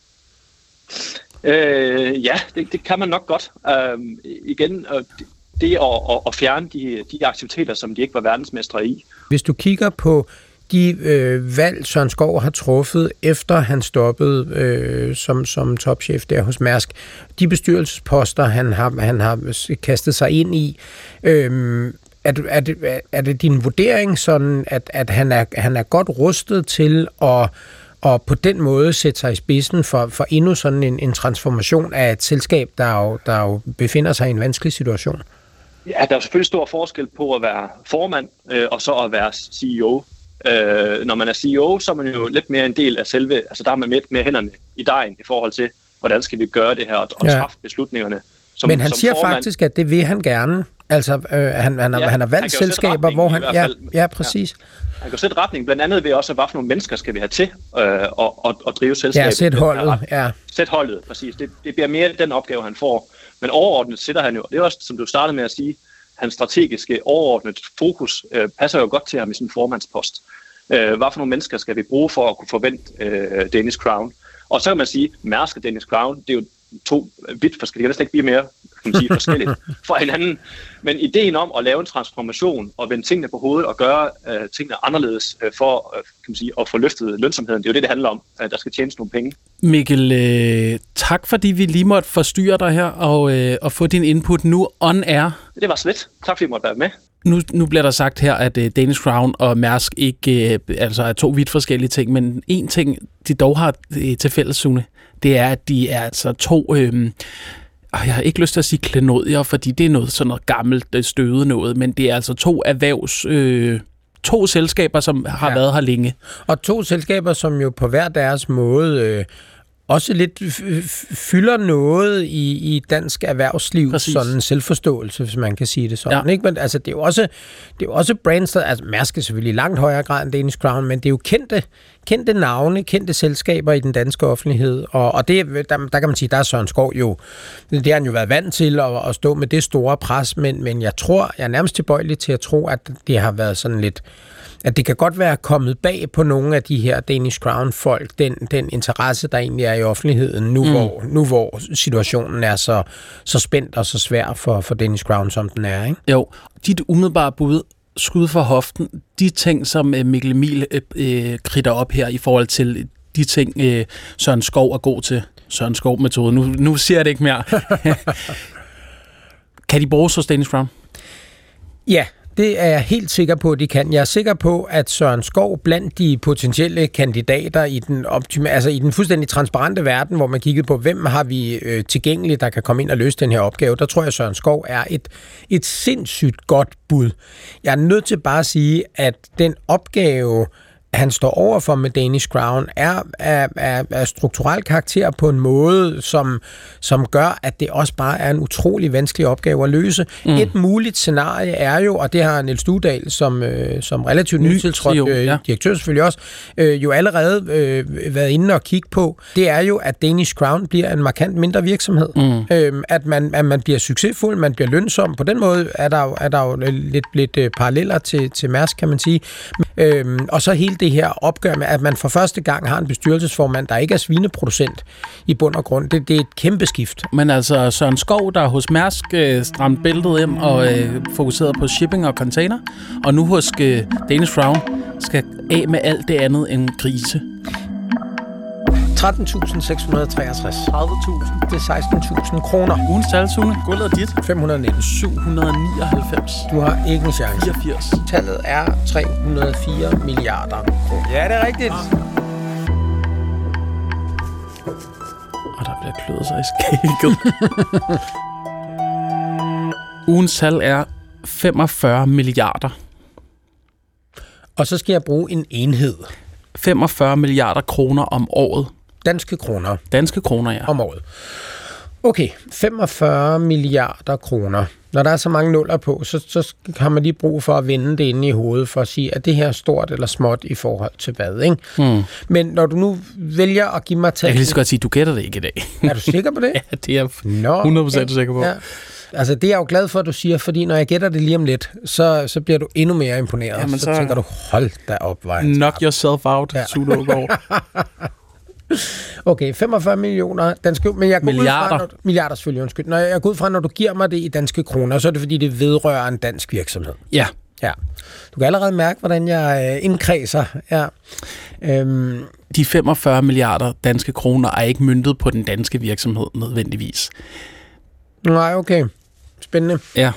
Øh, ja, det, det kan man nok godt. Øhm, igen, øh, det at, at, at fjerne de, de aktiviteter, som de ikke var verdensmestre i. Hvis du kigger på de øh, valg, Søren Skov har truffet, efter han stoppede øh, som, som topchef der hos Mærsk, de bestyrelsesposter, han har, han har kastet sig ind i, øh, er, det, er, det, er det din vurdering sådan, at, at han, er, han er godt rustet til at og på den måde sætte sig i spidsen for, for endnu sådan en, en transformation af et selskab, der jo, der jo befinder sig i en vanskelig situation? Ja, der er jo selvfølgelig stor forskel på at være formand øh, og så at være C E O. Øh, når man er C E O, så er man jo lidt mere en del af selve, altså der er man med, med hænderne i dejen i forhold til, hvordan skal vi gøre det her og, og træffe ja. beslutningerne. Som, Men han som siger formand. faktisk, at det vil han gerne. Altså, øh, han, han, har, ja, han har valgt han selskaber, hvor han... Ja, ja, præcis. Ja. Han kan sætte retning, blandt andet ved også, hvad for nogle mennesker skal vi have til øh, at, at, at drive selskabet. Ja, sæt holdet. Ja. Sæt holdet, præcis. Det, det bliver mere den opgave, han får. Men overordnet sætter han jo, det er også, som du startede med at sige, hans strategiske overordnet fokus øh, passer jo godt til ham i sin formandspost. Øh, hvad for nogle mennesker skal vi bruge for at kunne forvente øh, Danish Crown? Og så kan man sige, Mærsk og Danish Crown, det er jo to vidt forskellige, det kan næsten ikke blive mere kan man sige, forskelligt fra hinanden. Men ideen om at lave en transformation og vende tingene på hovedet og gøre øh, tingene anderledes øh, for øh, kan man sige, at få løftet lønsomheden, det er jo det, det handler om. At der skal tjenes nogle penge. Mikkel, øh, tak fordi vi lige måtte forstyrre dig her og, øh, og få din input nu on air. Det var slet. Tak fordi I måtte være med. Nu, nu bliver der sagt her, at øh, Danish Crown og Mærsk ikke øh, altså er to vidt forskellige ting, men en ting, de dog har øh, til fælles, Sune, det er, at de er altså to... Øh, jeg har ikke lyst til at sige klenodier, fordi det er noget sådan noget gammelt støvet noget, men det er altså to erhvervs... Øh, to selskaber, som har ja. været her længe. Og to selskaber, som jo på hver deres måde... Øh også lidt fylder noget i, i dansk erhvervsliv, Præcis. sådan en selvforståelse, hvis man kan sige det sådan. Ja. Ikke? Men altså, det er jo også, det er jo også brands, der, altså Mærsk er selvfølgelig i langt højere grad end Danish Crown, men det er jo kendte, kendte navne, kendte selskaber i den danske offentlighed, og, og det, der, der kan man sige, der er Søren Skov jo, det har han jo været vant til at, at stå med det store pres, men, men jeg tror, jeg er nærmest tilbøjelig til at tro, at det har været sådan lidt, at det kan godt være kommet bag på nogle af de her Danish Crown-folk, den, den interesse, der egentlig er i offentligheden, nu, mm. hvor, nu hvor situationen er så, så spændt og så svær for, for Danish Crown, som den er. Ikke? Jo, dit umiddelbare bud, skud for hoften, de ting, som Mikkel Emil øh, kridter op her i forhold til de ting, øh, Søren Skov er god til. Søren Skov-metode. Nu, nu siger jeg det ikke mere. Kan de bruges hos Danish Crown? Ja. det er jeg helt sikker på, at de kan. Jeg er sikker på, at Søren Skov blandt de potentielle kandidater i den, optima- altså i den fuldstændig transparente verden, hvor man kiggede på, hvem har vi øh, tilgængeligt, der kan komme ind og løse den her opgave, der tror jeg, at Søren Skov er et, et sindssygt godt bud. Jeg er nødt til bare at sige, at den opgave, han står overfor med Danish Crown, er af, af, af strukturel karakter på en måde, som, som gør, at det også bare er en utrolig vanskelig opgave at løse. Mm. Et muligt scenarie er jo, og det har Niels Dudal, som, øh, som relativt nytiltrådt øh, ja. direktør selvfølgelig også, øh, jo allerede øh, været inde og kigge på, det er jo, at Danish Crown bliver en markant mindre virksomhed. Mm. Øh, at, man, at man bliver succesfuld, man bliver lønsom. På den måde er der jo, er der jo lidt, lidt øh, paralleller til, til Mærsk, kan man sige. Øh, og så hele det her opgør med, at man for første gang har en bestyrelsesformand, der ikke er svineproducent i bund og grund. Det, det er et kæmpe skift. Men altså Søren Skov, der hos Mærsk øh, stramte bæltet ind og øh, fokuseret på shipping og container, og nu hos øh, Danish Crown skal af med alt det andet end grise. tretten tusind seks hundrede og treogtres. tredive tusind. Det er seksten tusind kroner. Ugens tal, Sune. Guldet er dit. fem hundrede og nitten. syv hundrede og nioghalvfems. Du har ikke en chance. fireogfirs. Tallet er tre hundrede og fire milliarder kroner. Ja, det er rigtigt. Og der bliver kløet sig i skægget. Ugens tal er femogfyrre milliarder. Og så skal jeg bruge en enhed. femogfyrre milliarder kroner om året. Danske kroner. Danske kroner, ja. Om året. Okay, femogfyrre milliarder kroner. Når der er så mange nuller på, så, så har man lige brug for at vende det inde i hovedet for at sige, at det her er stort eller småt i forhold til hvad, ikke? Hmm. Men når du nu vælger at give mig... Jeg kan lige så godt sige, at du gætter det ikke i dag. Er du sikker på det? Ja, det er jeg hundrede procent sikker på. Ja. Altså, det er jeg jo glad for, at du siger, fordi når jeg gætter det lige om lidt, så, så bliver du endnu mere imponeret. Jamen, så, så tænker du, hold da op, vej. Knock yourself out, ja. Sune Aagaard. Okay, femogfyrre millioner danske, men jeg går milliarder. Ud fra, når, milliarder selvfølgelig, undskyld. Når jeg går ud fra, når du giver mig det i danske kroner, så er det fordi, det vedrører en dansk virksomhed. Ja. Ja. Du kan allerede mærke, hvordan jeg øh, indkredser. Ja. Øhm. De femogfyrre milliarder danske kroner er ikke møntet på den danske virksomhed nødvendigvis. Nej, okay. Spændende. Ja.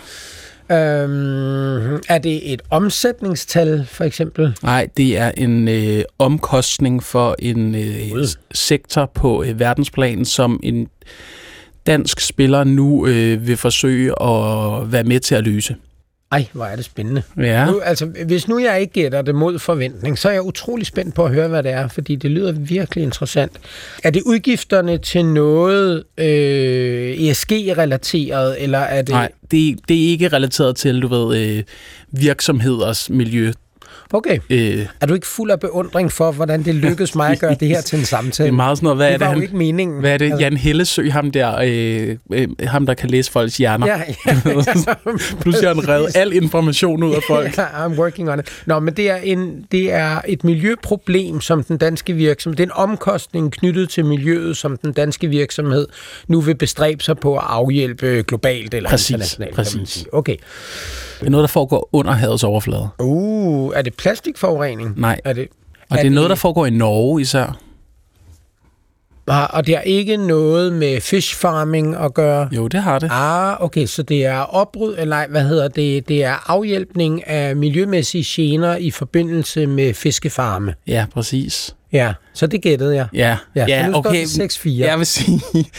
Øhm, er det et omsætningstal, for eksempel? Nej, det er en øh, omkostning for en øh, sektor på øh, verdensplan, som en dansk spiller nu øh, vil forsøge at være med til at løse. Ej, hvor er det spændende. Ja. Nu, altså, hvis nu jeg ikke gætter det mod forventning, så er jeg utrolig spændt på at høre, hvad det er, fordi det lyder virkelig interessant. Er det udgifterne til noget øh, E S G-relateret, eller er det... Nej, det, det er ikke relateret til, du ved, øh, virksomheders miljø. Okay. Øh. Er du ikke fuld af beundring for, hvordan det lykkedes mig at gøre det her til en samtale? Det er meget sådan noget, hvad det er det, var han, jo ikke meningen. Hvad er det, Jan Hellesø, ham der, øh, øh, ham der kan læse folks hjerner. Ja, ja, ja. Pludselig har han reddet al information ud af folk. Ja, I'm working on it. Nå, men det er, en, det er et miljøproblem, som den danske virksomhed, det er en omkostning knyttet til miljøet, som den danske virksomhed nu vil bestræbe sig på at afhjælpe globalt eller præcis, internationalt. Præcis. Okay. Det er noget, der foregår under havets overflade. Uh, er det plastikforurening? Nej. Er det, og er det er noget, det, der foregår i Norge især. Og det har ikke noget med fish farming at gøre? Jo, det har det. Ah, okay, så det er opryd, eller nej, hvad hedder det? Det er afhjælpning af miljømæssige gener i forbindelse med fiskefarme. Ja, præcis. Ja, så det gættede jeg. Ja, ja, ja nu okay. seks fire. Jeg vil sige,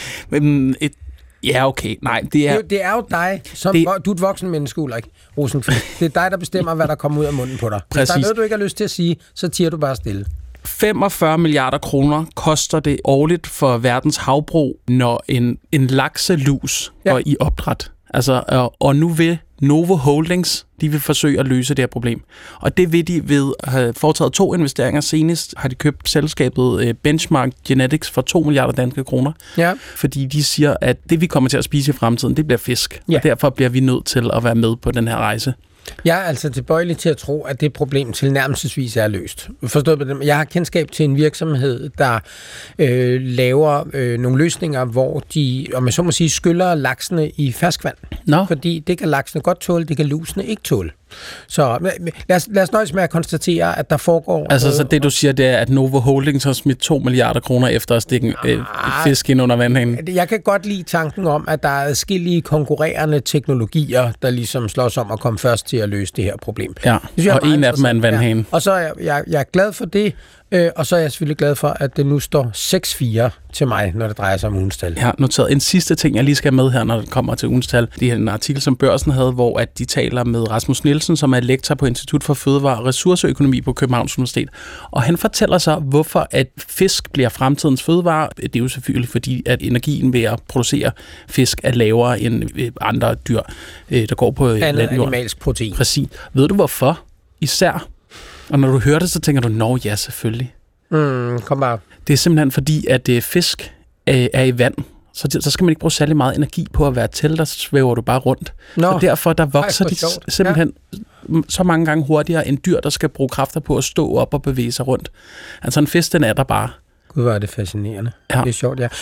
men et ja, okay. Nej, det er... Det, det er jo dig, som det... du er et voksen menneske, Ulrik Rosenqvist. Det er dig, der bestemmer, hvad der kommer ud af munden på dig. Hvis præcis. der er noget, du ikke har lyst til at sige, så tiger du bare stille. femogfyrre milliarder kroner koster det årligt for verdens havbrug, når en, en lakselus ja. går i opdræt. Altså, og, og nu vil Novo Holdings, de vil forsøge at løse det her problem. Og det vil de ved at have foretaget to investeringer. Senest har de købt selskabet Benchmark Genetics for to milliarder danske kroner. Ja. Fordi de siger, at det vi kommer til at spise i fremtiden, det bliver fisk. Ja. Og derfor bliver vi nødt til at være med på den her rejse. Jeg er altså tilbøjelig til at tro, at det problem tilnærmelsesvis er løst. Forstået på det? Jeg har kendskab til en virksomhed, der øh, laver øh, nogle løsninger, hvor de, om jeg så må sige, skyller laksene i ferskvand. No. Fordi det kan laksene godt tåle, det kan lusene ikke tåle. Så lad os, lad os nøjes med at konstatere, at der foregår... Altså, så det du siger, det er, at Novo Holdings har smidt to milliarder kroner efter at stikke øh, fisk ind under vandhanen? Jeg kan godt lide tanken om, at der er adskillige konkurrerende teknologier, der ligesom slås om at komme først til at løse det her problem. Ja, og en af dem er en vandhane. Ja. Og så er jeg, jeg, jeg er glad for det, øh, og så er jeg selvfølgelig glad for, at det nu står seks fire til mig, når det drejer sig om ugens tal. Jeg har noteret en sidste ting, jeg lige skal med her, når det kommer til ugens tal. Det er en artikel, som Børsen havde, hvor at de taler med Rasmus Nielsen, som er lektor på Institut for Fødevare og Ressourceøkonomi på Københavns Universitet. Og han fortæller så, hvorfor at fisk bliver fremtidens fødevare. Det er jo selvfølgelig fordi, at energien ved at producere fisk er lavere end andre dyr, der går på landjorden. Animalsk protein. Præcis. Ved du hvorfor? Især. Og når du hører det, så tænker du, nå ja, selvfølgelig. Mm, kom bare. Det er simpelthen fordi, at fisk er i vand. Så, det, så skal man ikke bruge særlig meget energi på at være til, der svæver du bare rundt. Nå. Så derfor der vokser Ej, de simpelthen ja. så mange gange hurtigere end dyr, der skal bruge kræfter på at stå op og bevæge sig rundt. Altså en fisk, den er der bare. Gud, hvor er det fascinerende. Ja. Det er sjovt, ja.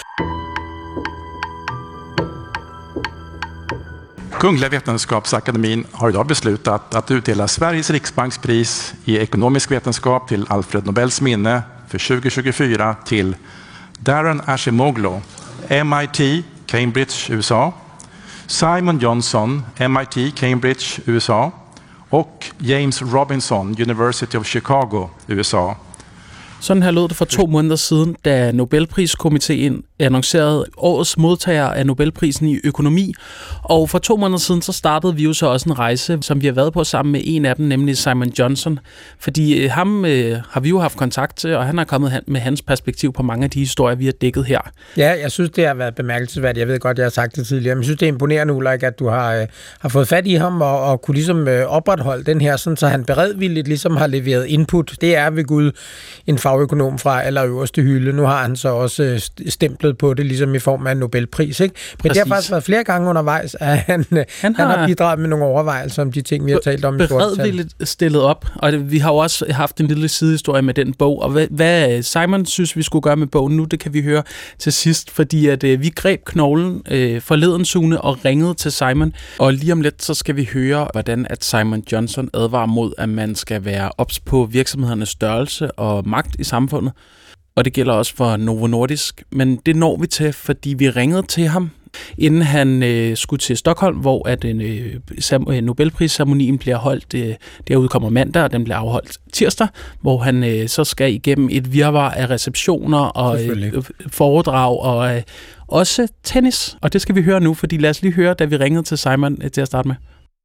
Kungliga Vetenskapsakademin har idag beslutat att utdela Sveriges riksbankspris i ekonomisk vetenskap till Alfred Nobels minne för tjugo tjugofyra till Darren Acemoglu, M I T, Cambridge, U S A, Simon Johnson, M I T, Cambridge, U S A och James Robinson, University of Chicago, U S A. Sådan her lød det for to måneder siden, da Nobelpriskomiteen annoncerede årets modtager af Nobelprisen i økonomi. Og for to måneder siden, så startede vi jo så også en rejse, som vi har været på sammen med en af dem, nemlig Simon Johnson. Fordi ham øh, har vi jo haft kontakt til, og han har kommet med hans perspektiv på mange af de historier, vi har dækket her. Ja, jeg synes, det har været bemærkelsesværdigt. Jeg ved godt, jeg har sagt det tidligere, men jeg synes, det er imponerende, Ulrik, at du har, øh, har fået fat i ham og, og kunne ligesom øh, opretholde den her, sådan, så han beredvilligt ligesom har leveret input. Det er ved Gud en fagøkonom fra allerøverste hylde. Nu har han så også stemplet på det, ligesom i form af en Nobelpris, ikke? Men Præcis. Det har faktisk været flere gange undervejs, at han, han, har, han har bidraget med nogle overvejelser om de ting, vi har talt om i Sorte Tal. Beredvilligt stillet op, og det, vi har jo også haft en lille sidehistorie med den bog, og hvad, hvad Simon synes, vi skulle gøre med bogen nu, det kan vi høre til sidst, fordi at øh, vi greb knoglen øh, forleden, Sune, og ringede til Simon, og lige om lidt, så skal vi høre, hvordan at Simon Johnson advarer mod, at man skal være ops på virksomhedernes størrelse og magt i samfundet. Og det gælder også for Novo Nordisk, men det når vi til, fordi vi ringede til ham, inden han øh, skulle til Stockholm, hvor at en øh, sam- Nobelprisceremonien bliver holdt, øh, der udkommer mandag, og den bliver afholdt tirsdag, hvor han øh, så skal igennem et virvar af receptioner og øh, foredrag og øh, også tennis. Og det skal vi høre nu, fordi lad os lige høre, da vi ringede til Simon øh, til at starte med.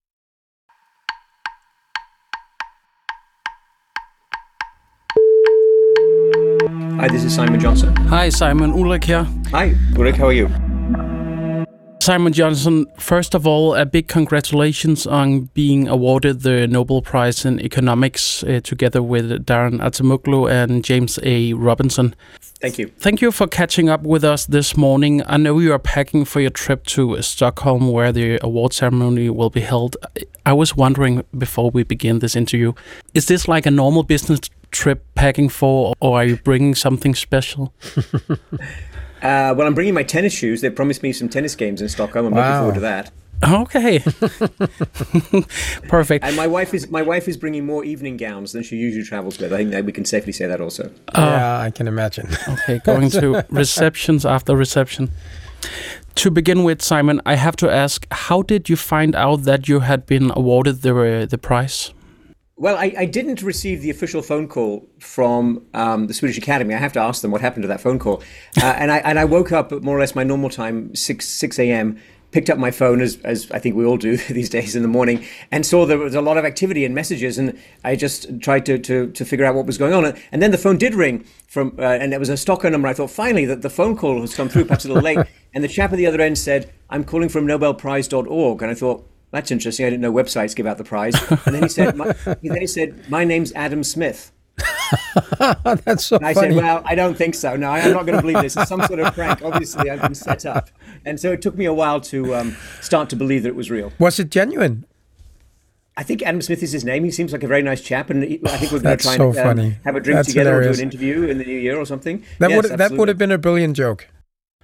Hi, this is Simon Johnson. Hi, Simon. Ulrik here. Hi, Ulrik. How are you? Simon Johnson, first of all, a big congratulations on being awarded the Nobel Prize in Economics uh, together with Darren Acemoglu and James A. Robinson. Thank you. Thank you for catching up with us this morning. I know you are packing for your trip to Stockholm where the award ceremony will be held. I was wondering before we begin this interview, is this like a normal business trip packing for, or are you bringing something special? Uh, well, I'm bringing my tennis shoes. They promised me some tennis games in Stockholm. I'm wow. looking forward to that. Okay, perfect. And my wife is my wife is bringing more evening gowns than she usually travels with. I think that we can safely say that also. Uh, yeah, I can imagine. Okay, going to receptions after reception. To begin with, Simon, I have to ask: how did you find out that you had been awarded the uh, the prize? Well, I, I didn't receive the official phone call from um, the Swedish Academy. I have to ask them what happened to that phone call. Uh, and I and I woke up at more or less my normal time, six a.m., picked up my phone, as as I think we all do these days in the morning, and saw there was a lot of activity and messages, and I just tried to to, to figure out what was going on. And then the phone did ring, from, uh, and it was a Stockholm number. I thought, finally, that the phone call has come through, perhaps a little late. And the chap at the other end said, I'm calling from nobel prize dot org. And I thought, that's interesting. I didn't know websites give out the prize. And then he said, my, then he said, my name's Adam Smith. That's so and I funny. said, well, I don't think so. No, I'm not going to believe this. It's some sort of prank. Obviously, I've been set up. And so it took me a while to um, start to believe that it was real. Was it genuine? I think Adam Smith is his name. He seems like a very nice chap, and he, I think we're going to try so and um, have a drink That's together hilarious. or do an interview in the new year or something. That yes, would that would have been a brilliant joke.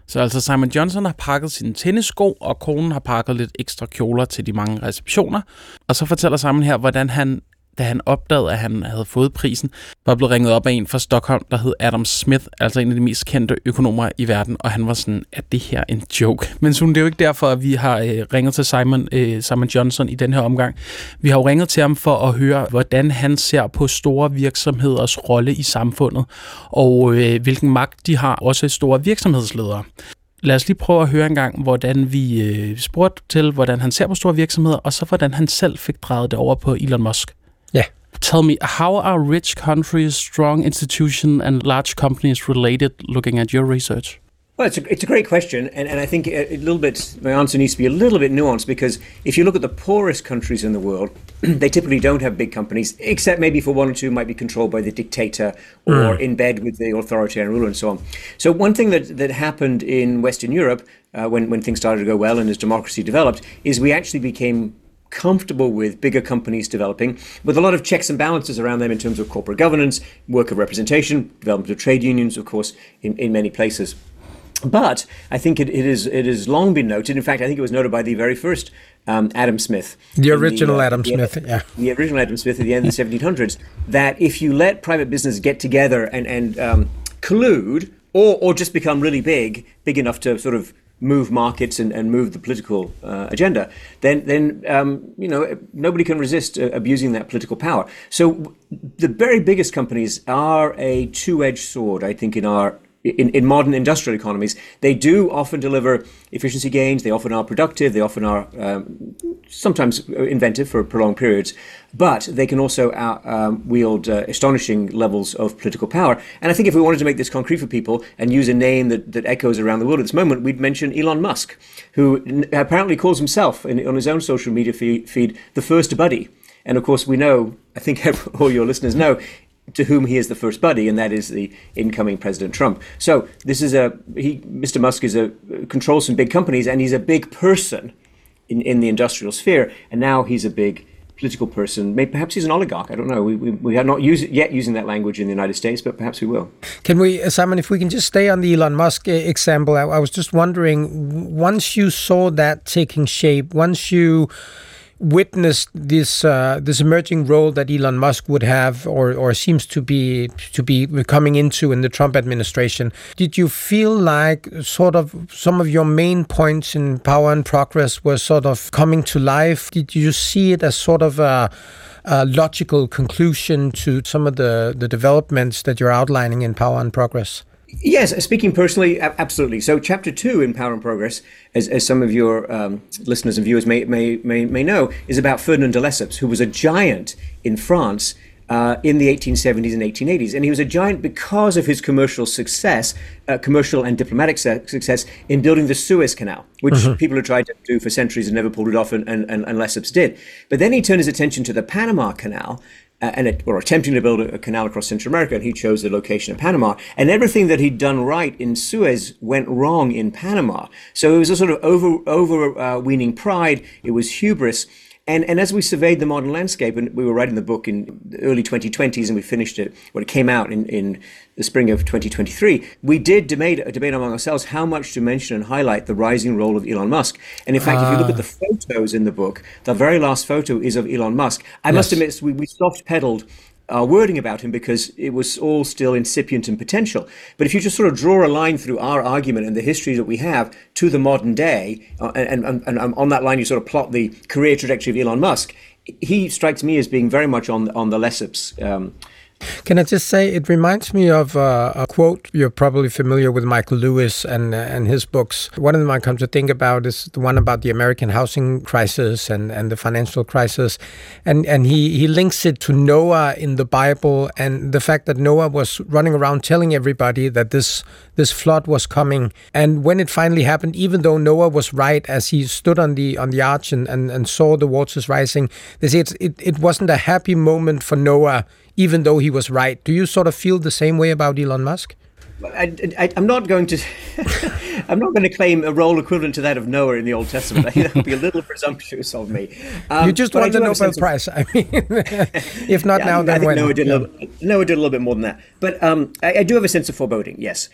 Så altså Simon Johnson har pakket sine tennissko, og konen har pakket lidt ekstra kjoler til de mange receptioner. Og så fortæller Simon her, hvordan han, da han opdagede, at han havde fået prisen, var blevet ringet op af en fra Stockholm, der hed Adam Smith, altså en af de mest kendte økonomer i verden, og han var sådan, at det her en joke. Men Sune, det er jo ikke derfor, at vi har øh, ringet til Simon, øh, Simon Johnson i den her omgang. Vi har jo ringet til ham for at høre, hvordan han ser på store virksomheders rolle i samfundet, og øh, hvilken magt de har, også store virksomhedsledere. Lad os lige prøve at høre en gang, hvordan vi øh, spurgte til, hvordan han ser på store virksomheder, og så hvordan han selv fik drejet det over på Elon Musk. Ja. Yeah. Tell me, how are rich countries, strong institutions and large companies related, looking at your research? Well, it's a, it's a great question, and, and I think a, a little bit, my answer needs to be a little bit nuanced, because if you look at the poorest countries in the world, they typically don't have big companies, except maybe for one or two might be controlled by the dictator or mm. in bed with the authoritarian ruler and so on. So one thing that, that happened in Western Europe uh, when, when things started to go well and as democracy developed is we actually became comfortable with bigger companies developing, with a lot of checks and balances around them in terms of corporate governance, worker representation, development of trade unions, of course, in, in many places. But I think it, it is it has long been noted. In fact, I think it was noted by the very first um, Adam Smith. The original the, uh, Adam the, Smith, yeah. The original Adam Smith at the end of the seventeen hundreds, that if you let private business get together and, and um, collude, or, or just become really big, big enough to sort of move markets and, and move the political uh, agenda, then then um, you know nobody can resist uh, abusing that political power. So the very biggest companies are a two-edged sword, I think, in our in, in modern industrial economies. They do often deliver efficiency gains. They often are productive. They often are um, sometimes inventive for prolonged periods. But they can also uh, um, wield uh, astonishing levels of political power. And I think if we wanted to make this concrete for people and use a name that, that echoes around the world at this moment, we'd mention Elon Musk, who n- apparently calls himself in, on his own social media feed, feed the first buddy. And of course, we know, I think all your listeners know, to whom he is the first buddy, and that is the incoming President Trump. So this is a he. Mister Musk is a controls some big companies, and he's a big person in, in the industrial sphere. And now he's a big political person. Maybe perhaps he's an oligarch. I don't know. We we, we are not use, yet using that language in the United States, but perhaps we will. Can we, Simon? If we can just stay on the Elon Musk example, I, I was just wondering. Once you saw that taking shape, once you witnessed this uh, this emerging role that Elon Musk would have, or or seems to be to be coming into in the Trump administration, did you feel like sort of some of your main points in Power and Progress were sort of coming to life? Did you see it as sort of a, a logical conclusion to some of the the developments that you're outlining in Power and Progress? Yes, speaking personally, absolutely. So chapter two in Power and Progress, as, as some of your um, listeners and viewers may, may may may know, is about Ferdinand de Lesseps, who was a giant in France uh, in the eighteen seventies and eighteen eighties. And he was a giant because of his commercial success, uh, commercial and diplomatic success in building the Suez Canal, which mm-hmm. people have tried to do for centuries and never pulled it off, and, and, and Lesseps did. But then he turned his attention to the Panama Canal, Uh, and it, or attempting to build a, a canal across Central America, and he chose the location of Panama. And everything that he'd done right in Suez went wrong in Panama. So it was a sort of over overweening uh, pride. It was hubris. And and as we surveyed the modern landscape, and we were writing the book in the early twenty twenties, and we finished it when it came out in, in the spring of twenty twenty-three, we did debate, a debate among ourselves how much to mention and highlight the rising role of Elon Musk. And in fact, uh. if you look at the photos in the book, the very last photo is of Elon Musk. I yes. must admit, we, we soft-pedaled our wording about him because it was all still incipient and potential. But if you just sort of draw a line through our argument and the history that we have to the modern day, uh, and, and, and on that line you sort of plot the career trajectory of Elon Musk, he strikes me as being very much on, on the Lesseps um Can I just say, it reminds me of uh, a quote. You're probably familiar with Michael Lewis and uh, and his books. One of them I come to think about is the one about the American housing crisis and, and the financial crisis. And and he, he links it to Noah in the Bible, and the fact that Noah was running around telling everybody that this this flood was coming. And when it finally happened, even though Noah was right as he stood on the on the arch and, and, and saw the waters rising, they say it's, it, it wasn't a happy moment for Noah, even though he was right. Do you sort of feel the same way about Elon Musk? I, I, I'm not going to. I'm not going to claim a role equivalent to that of Noah in the Old Testament. I think that would be a little presumptuous of me. Um, you just won the Nobel Prize. Of, I mean, if not yeah, now, I, then I think when? Noah did, a little, Noah did a little bit more than that. But um, I, I do have a sense of foreboding. Yes.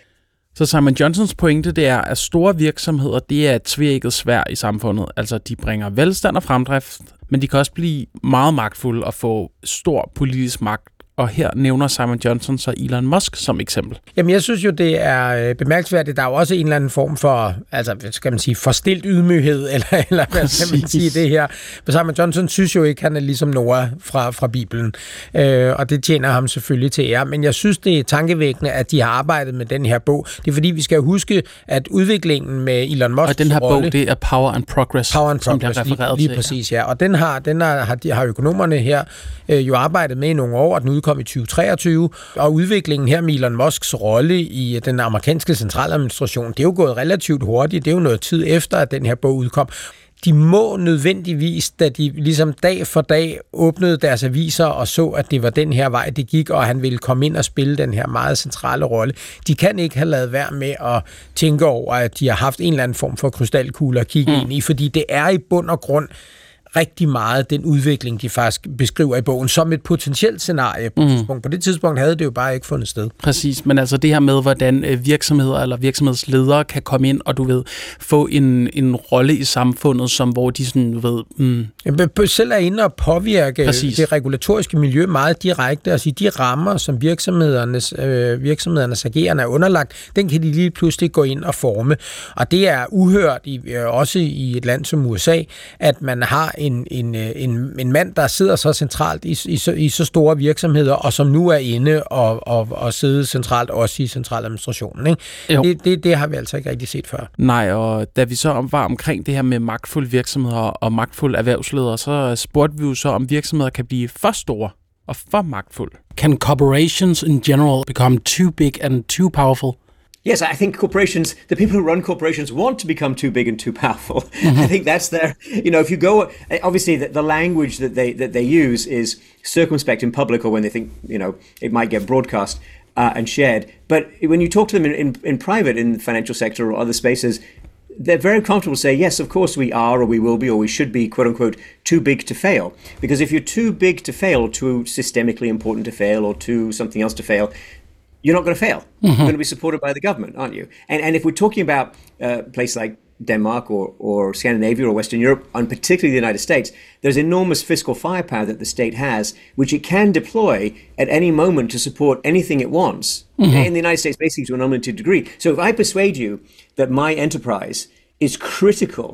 Så Simon Johnsons pointe, det er, at store virksomheder, det er et tveægget sværd i samfundet. Altså, de bringer velstand og fremdrift, men de kan også blive meget magtfulde og få stor politisk magt. Og her nævner Simon Johnson så Elon Musk som eksempel. Jamen, jeg synes jo, det er bemærkelsesværdigt. Der er jo også en eller anden form for, altså, skal man sige, forstilt ydmyghed, eller, eller hvad skal man sige det her. For Simon Johnson synes jo ikke, han er ligesom Noah fra, fra Bibelen. Øh, og det tjener ham selvfølgelig til ære. Men jeg synes, det er tankevækkende, at de har arbejdet med den her bog. Det er fordi, vi skal huske, at udviklingen med Elon Musks og den her rolle, bog, det er Power and Progress, Power and som Progress, bliver refereret lige, lige til. præcis, ja. Og den har, den har, har, de, har økonomerne her øh, jo arbejdet med i nogle år, og den udkom i tyve treogtyve, og udviklingen her med Elon Musks rolle i den amerikanske centraladministration, det er jo gået relativt hurtigt. Det er jo noget tid efter, at den her bog udkom. De må nødvendigvis, da de ligesom dag for dag åbnede deres aviser og så, at det var den her vej, det gik, og han ville komme ind og spille den her meget centrale rolle. De kan ikke have lavet være med at tænke over, at de har haft en eller anden form for krystalkugle at kigge mm. ind i, fordi det er i bund og grund rigtig meget den udvikling, de faktisk beskriver i bogen, som et potentielt scenarie på, mm. på det tidspunkt havde det jo bare ikke fundet sted. Præcis, men altså det her med, hvordan virksomheder eller virksomhedsledere kan komme ind og du ved, få en, en rolle i samfundet, som hvor de sådan, du ved... Mm. Jamen, selv er inde og påvirke Præcis. Det regulatoriske miljø meget direkte, altså de rammer, som virksomhedernes, øh, virksomhedernes agerende er underlagt, den kan de lige pludselig gå ind og forme. Og det er uhørt, i, også i et land som U S A, at man har En, en, en, en mand, der sidder så centralt i, i, i så store virksomheder, og som nu er inde og, og, og sidder centralt også i centraladministrationen. Ikke? Det, det, det har vi altså ikke rigtig set før. Nej, og da vi så var omkring det her med magtfulde virksomheder og magtfulde erhvervsledere, så spurgte vi jo så, om virksomheder kan blive for store og for magtfulde. Can corporations in general become too big and too powerful? Yes, I think corporations, the people who run corporations want to become too big and too powerful. Mm-hmm. I think that's their, you know, if you go, obviously the, the language that they that they use is circumspect in public or when they think, you know, it might get broadcast uh, and shared. But when you talk to them in, in, in private, in the financial sector or other spaces, they're very comfortable to say, yes, of course we are or we will be or we should be, quote unquote, too big to fail. Because if you're too big to fail, too systemically important to fail or too something else to fail, you're not going to fail. Mm-hmm. You're going to be supported by the government, aren't you? And and if we're talking about uh, a place like Denmark or, or Scandinavia or Western Europe, and particularly the United States, there's enormous fiscal firepower that the state has, which it can deploy at any moment to support anything it wants. Mm-hmm. In the United States, basically to an unlimited degree. So if I persuade you that my enterprise is critical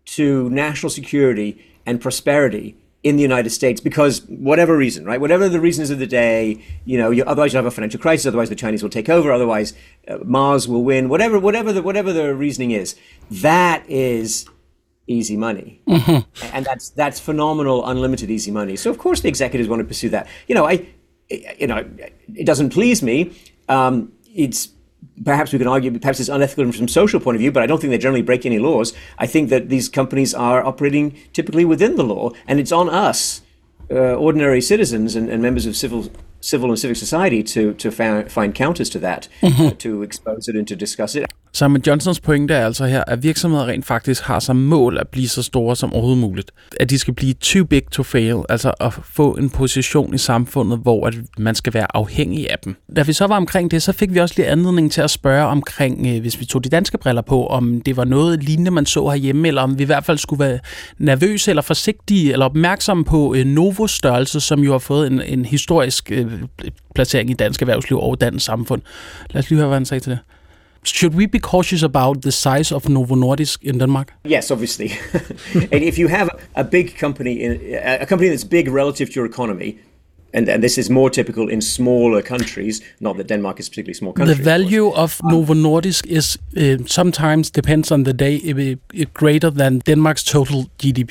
to national security and prosperity in the United States, because whatever reason, right? Whatever the reasons of the day, you know, you, otherwise you'll have a financial crisis, otherwise the Chinese will take over, otherwise uh, Mars will win, whatever, whatever the, whatever the reasoning is, that is easy money. Mm-hmm. And that's, that's phenomenal, unlimited easy money. So of course the executives want to pursue that. You know, I, you know, it doesn't please me. Um, it's, Perhaps we can argue, perhaps it's unethical from a social point of view, but I don't think they generally break any laws. I think that these companies are operating typically within the law, and it's on us, uh, ordinary citizens and, and members of civil civil and civic society, to to find, find counters to that, mm-hmm. uh, to expose it and to discuss it. Simon Johnsons pointe er altså her, at virksomheder rent faktisk har som mål at blive så store som overhovedet muligt. At de skal blive too big to fail, altså at få en position i samfundet, hvor at man skal være afhængig af dem. Da vi så var omkring det, så fik vi også lige anledning til at spørge omkring, hvis vi tog de danske briller på, om det var noget lignende, man så herhjemme, eller om vi i hvert fald skulle være nervøse eller forsigtige, eller opmærksomme på Novos størrelse, som jo har fået en, en historisk placering i dansk erhvervsliv og dansk samfund. Lad os lige høre, hvad han sagde til det. Should we be cautious about the size of Novo Nordisk in Denmark? Yes, obviously. And if you have a big company, in, a company that's big relative to your economy, and, and this is more typical in smaller countries, not that Denmark is a particularly small country. The value of, of Novo Nordisk is uh, sometimes depends on the day uh, greater than Denmark's total G D P.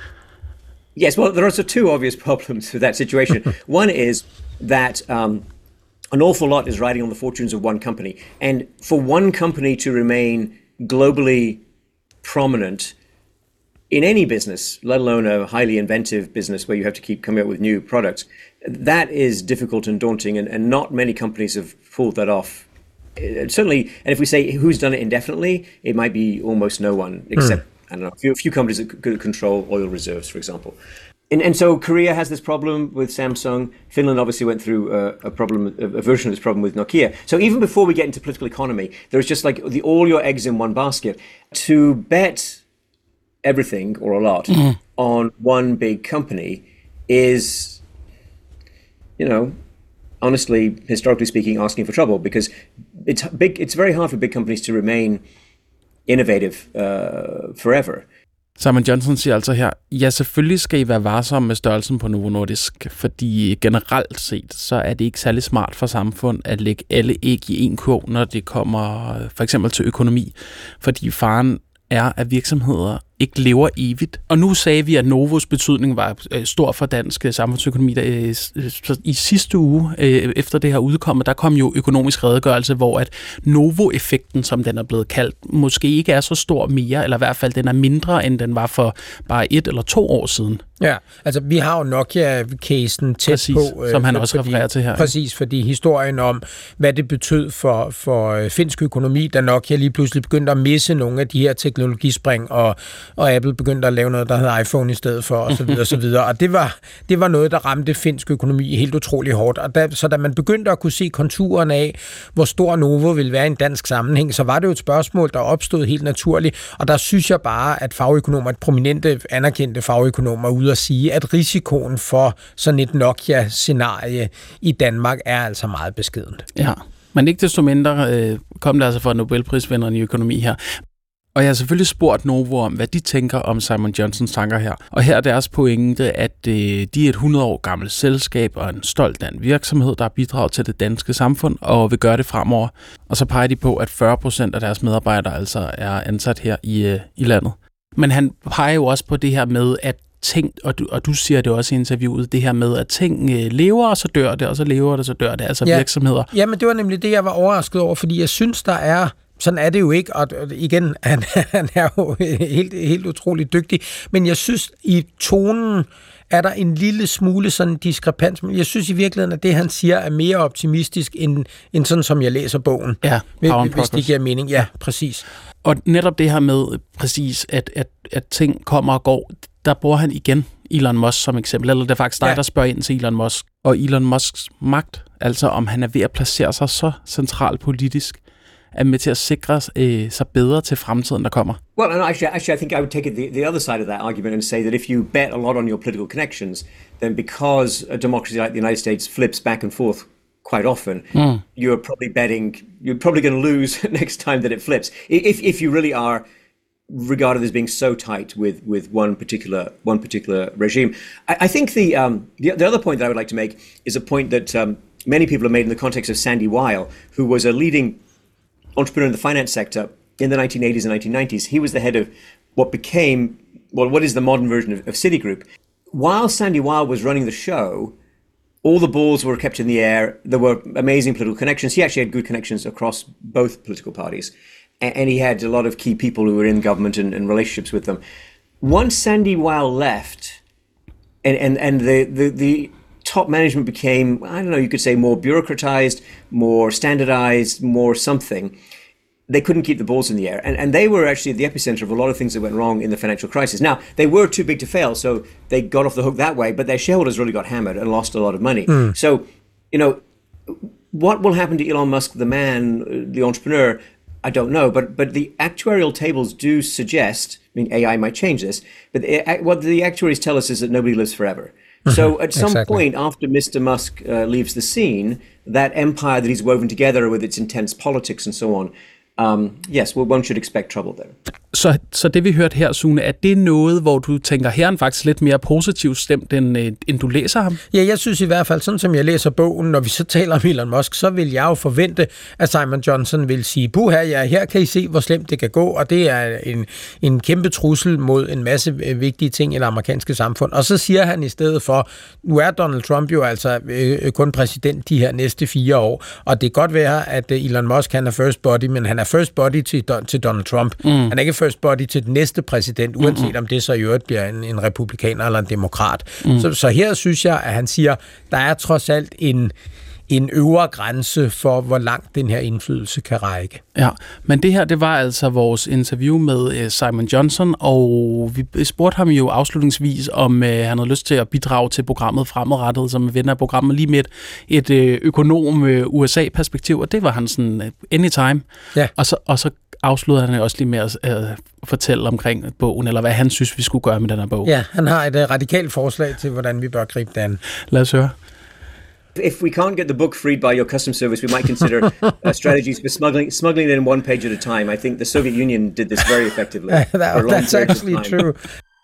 Yes, well, there are also two obvious problems with that situation. One is that um, an awful lot is riding on the fortunes of one company. And for one company to remain globally prominent in any business, let alone a highly inventive business where you have to keep coming up with new products, that is difficult and daunting, and, and not many companies have pulled that off. Uh, certainly, and if we say who's done it indefinitely, it might be almost no one, except, mm. I don't know, a few, a few companies that could control oil reserves, for example. And, and so Korea has this problem with Samsung. Finland obviously went through a, a problem, a version of this problem with Nokia. So even before we get into political economy, there's just like the, all your eggs in one basket. To bet everything or a lot mm. on one big company is, you know, honestly, historically speaking, asking for trouble, because it's big. It's very hard for big companies to remain innovative uh, forever. Simon Johnson siger altså her, ja, selvfølgelig skal I være varsomme med størrelsen på Novo Nordisk, fordi generelt set, så er det ikke særlig smart for samfund at lægge alle æg i en kurv, når det kommer for eksempel til økonomi, fordi faren er, at virksomheder ikke lever evigt. Og nu sagde vi, at Novos betydning var stor for dansk samfundsøkonomi. Der, i sidste uge, efter det her udkommet, der kom jo økonomisk redegørelse, hvor at Novo-effekten, som den er blevet kaldt, måske ikke er så stor mere, eller i hvert fald den er mindre, end den var for bare et eller to år siden. Ja, altså vi har jo Nokia-casen tæt præcis, på. Som han også fordi, refererer til her. Præcis, fordi historien om, hvad det betød for, for finsk økonomi, da Nokia lige pludselig begyndte at misse nogle af de her teknologispring, og og Apple begyndte at lave noget, der hed iPhone i stedet for, og så videre, og så videre. Og det var, det var noget, der ramte finsk økonomi helt utrolig hårdt. Og da, så da man begyndte at kunne se konturerne af, hvor stor Novo ville være i en dansk sammenhæng, så var det jo et spørgsmål, der opstod helt naturligt. Og der synes jeg bare, at fagøkonomer, prominente, anerkendte fagøkonomer, er ude at sige, at risikoen for sådan et Nokia-scenarie i Danmark er altså meget beskedent. Ja, men ikke desto mindre øh, kom der altså fra Nobelprisvinderen i økonomi her. Og jeg har selvfølgelig spurgt Novo om, hvad de tænker om Simon Johnsons tanker her. Og her er deres pointe, at øh, de er et hundrede år gammelt selskab og en stolt af en virksomhed, der har bidraget til det danske samfund og vil gøre det fremover. Og så peger de på, at fyrre procent af deres medarbejdere altså er ansat her i, øh, i landet. Men han peger jo også på det her med, at ting, og du, og du siger det også i interviewet, det her med, at ting øh, lever, og så dør det, og så lever det, så dør det, altså ja. virksomheder. Jamen, det var nemlig det, jeg var overrasket over, fordi jeg synes, der er sådan er det jo ikke, og igen, han, han er jo helt, helt utroligt dygtig, men jeg synes, i tonen er der en lille smule sådan diskrepans, men jeg synes i virkeligheden, at det, han siger, er mere optimistisk, end, end sådan, som jeg læser bogen. Ja, hvis det giver mening. Ja, præcis. Og netop det her med, præcis, at, at, at ting kommer og går, der bruger han igen Elon Musk som eksempel, eller det er faktisk dig, ja. der spørger ind til Elon Musk, og Elon Musks magt, altså om han er ved at placere sig så centralt politisk, er med til at sikre øh, sig bedre til fremtiden, der kommer. Well, and actually, actually, I think I would take it the, the other side of that argument and say that if you bet a lot on your political connections, then because a democracy like the United States flips back and forth quite often, mm. you're probably betting, you're probably going to lose next time that it flips. If if you really are regarded as being so tight with with one particular one particular regime, I, I think the um the, the other point that I would like to make is a point that um, many people have made in the context of Sandy Weil, who was a leading entrepreneur in the finance sector in the nineteen eighties and nineteen nineties. He was the head of what became, well, what is the modern version of, of Citigroup. While Sandy Weil was running the show, all the balls were kept in the air. There were amazing political connections. He actually had good connections across both political parties. And, and he had a lot of key people who were in government and, and relationships with them. Once Sandy Weil left, and, and, and the, the, the top management became, I don't know, you could say more bureaucratized, more standardized, more something. They couldn't keep the balls in the air. And, and they were actually at the epicenter of a lot of things that went wrong in the financial crisis. Now, they were too big to fail, so they got off the hook that way, but their shareholders really got hammered and lost a lot of money. Mm. So, you know, what will happen to Elon Musk, the man, the entrepreneur? I don't know, but but the actuarial tables do suggest, I mean, A I might change this, but the, what the actuaries tell us is that nobody lives forever. Mm-hmm. So at some exactly. point after Mister Musk uh, leaves the scene, that empire that he's woven together with its intense politics and so on, um, yes, well, one should expect trouble there. Så, så det vi hørte her, Sune, er det noget, hvor du tænker, her er han faktisk lidt mere positivt stemt, end, end du læser ham? Ja, jeg synes i hvert fald, sådan som jeg læser bogen, når vi så taler om Elon Musk, så vil jeg jo forvente, at Simon Johnson vil sige, puh her, ja, her kan I se, hvor slemt det kan gå, og det er en, en kæmpe trussel mod en masse vigtige ting i det amerikanske samfund. Og så siger han i stedet for, nu er Donald Trump jo altså øh, kun præsident de her næste fire år, og det kan godt være, at Elon Musk, han er first body, men han er first body til, til Donald Trump. Mm. Han er ikke first body til den næste præsident, uanset mm-hmm. om det så i øvrigt bliver en, en republikaner eller en demokrat. Mm. Så, så her synes jeg, at han siger, der er trods alt en, en øvre grænse for, hvor langt den her indflydelse kan række. Ja, men det her, det var altså vores interview med Simon Johnson, og vi spurgte ham jo afslutningsvis, om øh, han havde lyst til at bidrage til programmet fremadrettet, som ven af programmet, lige med et, et økonom øh, U S A-perspektiv, og det var han sådan, anytime. Ja. Og så, og så afsluttede han også lige med at øh, fortælle omkring bogen, eller hvad han synes, vi skulle gøre med den her bog. Ja, han har et uh, radikalt forslag til, hvordan vi bør gribe det an. Lad os høre. If we can't get the book freed by your customs service, we might consider uh, strategies for smuggling smuggling it in one page at a time. I think the Soviet Union did this very effectively. that, that's actually true.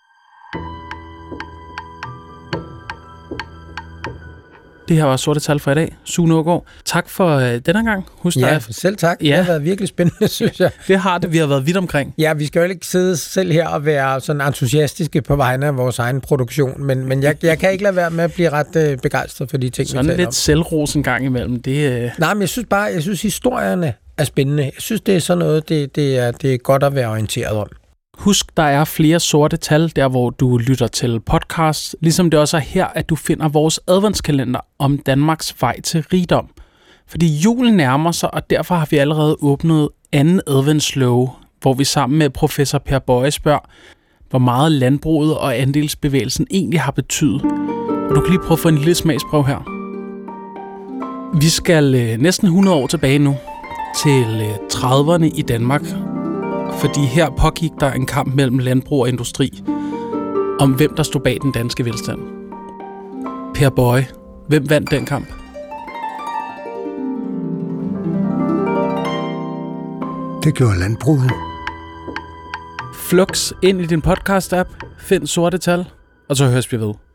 Det her var Sorte Tal for i dag. Sune Aagaard, tak for øh, denne gang. Husk ja, dig. selv tak. Ja. Det har været virkelig spændende, synes jeg. Det har det. Vi har været vidt omkring. Ja, vi skal jo ikke sidde selv her og være sådan entusiastiske på vegne af vores egen produktion, men, men jeg, jeg kan ikke lade være med at blive ret øh, begejstret for de ting, sådan vi taler lidt om. selvros en gang imellem. Det, øh... Nej, men jeg synes bare, jeg synes historierne er spændende. Jeg synes, det er sådan noget, det, det, er, det er godt at være orienteret om. Husk, der er flere sorte tal, der hvor du lytter til podcasts, ligesom det også er her, at du finder vores adventskalender om Danmarks vej til rigdom. Fordi julen nærmer sig, og derfor har vi allerede åbnet anden adventslove, hvor vi sammen med professor Per Boye spørger, hvor meget landbruget og andelsbevægelsen egentlig har betydet. Og du kan lige prøve at få en lille smagsprøve her. Vi skal øh, næsten hundrede år tilbage nu, til øh, trediverne i Danmark, fordi her pågik der en kamp mellem landbrug og industri, om hvem der stod bag den danske velstand. Per Boye, hvem vandt den kamp? Det gjorde landbruget. Flux ind i din podcast-app, find Sorte Tal, og så høres vi ved.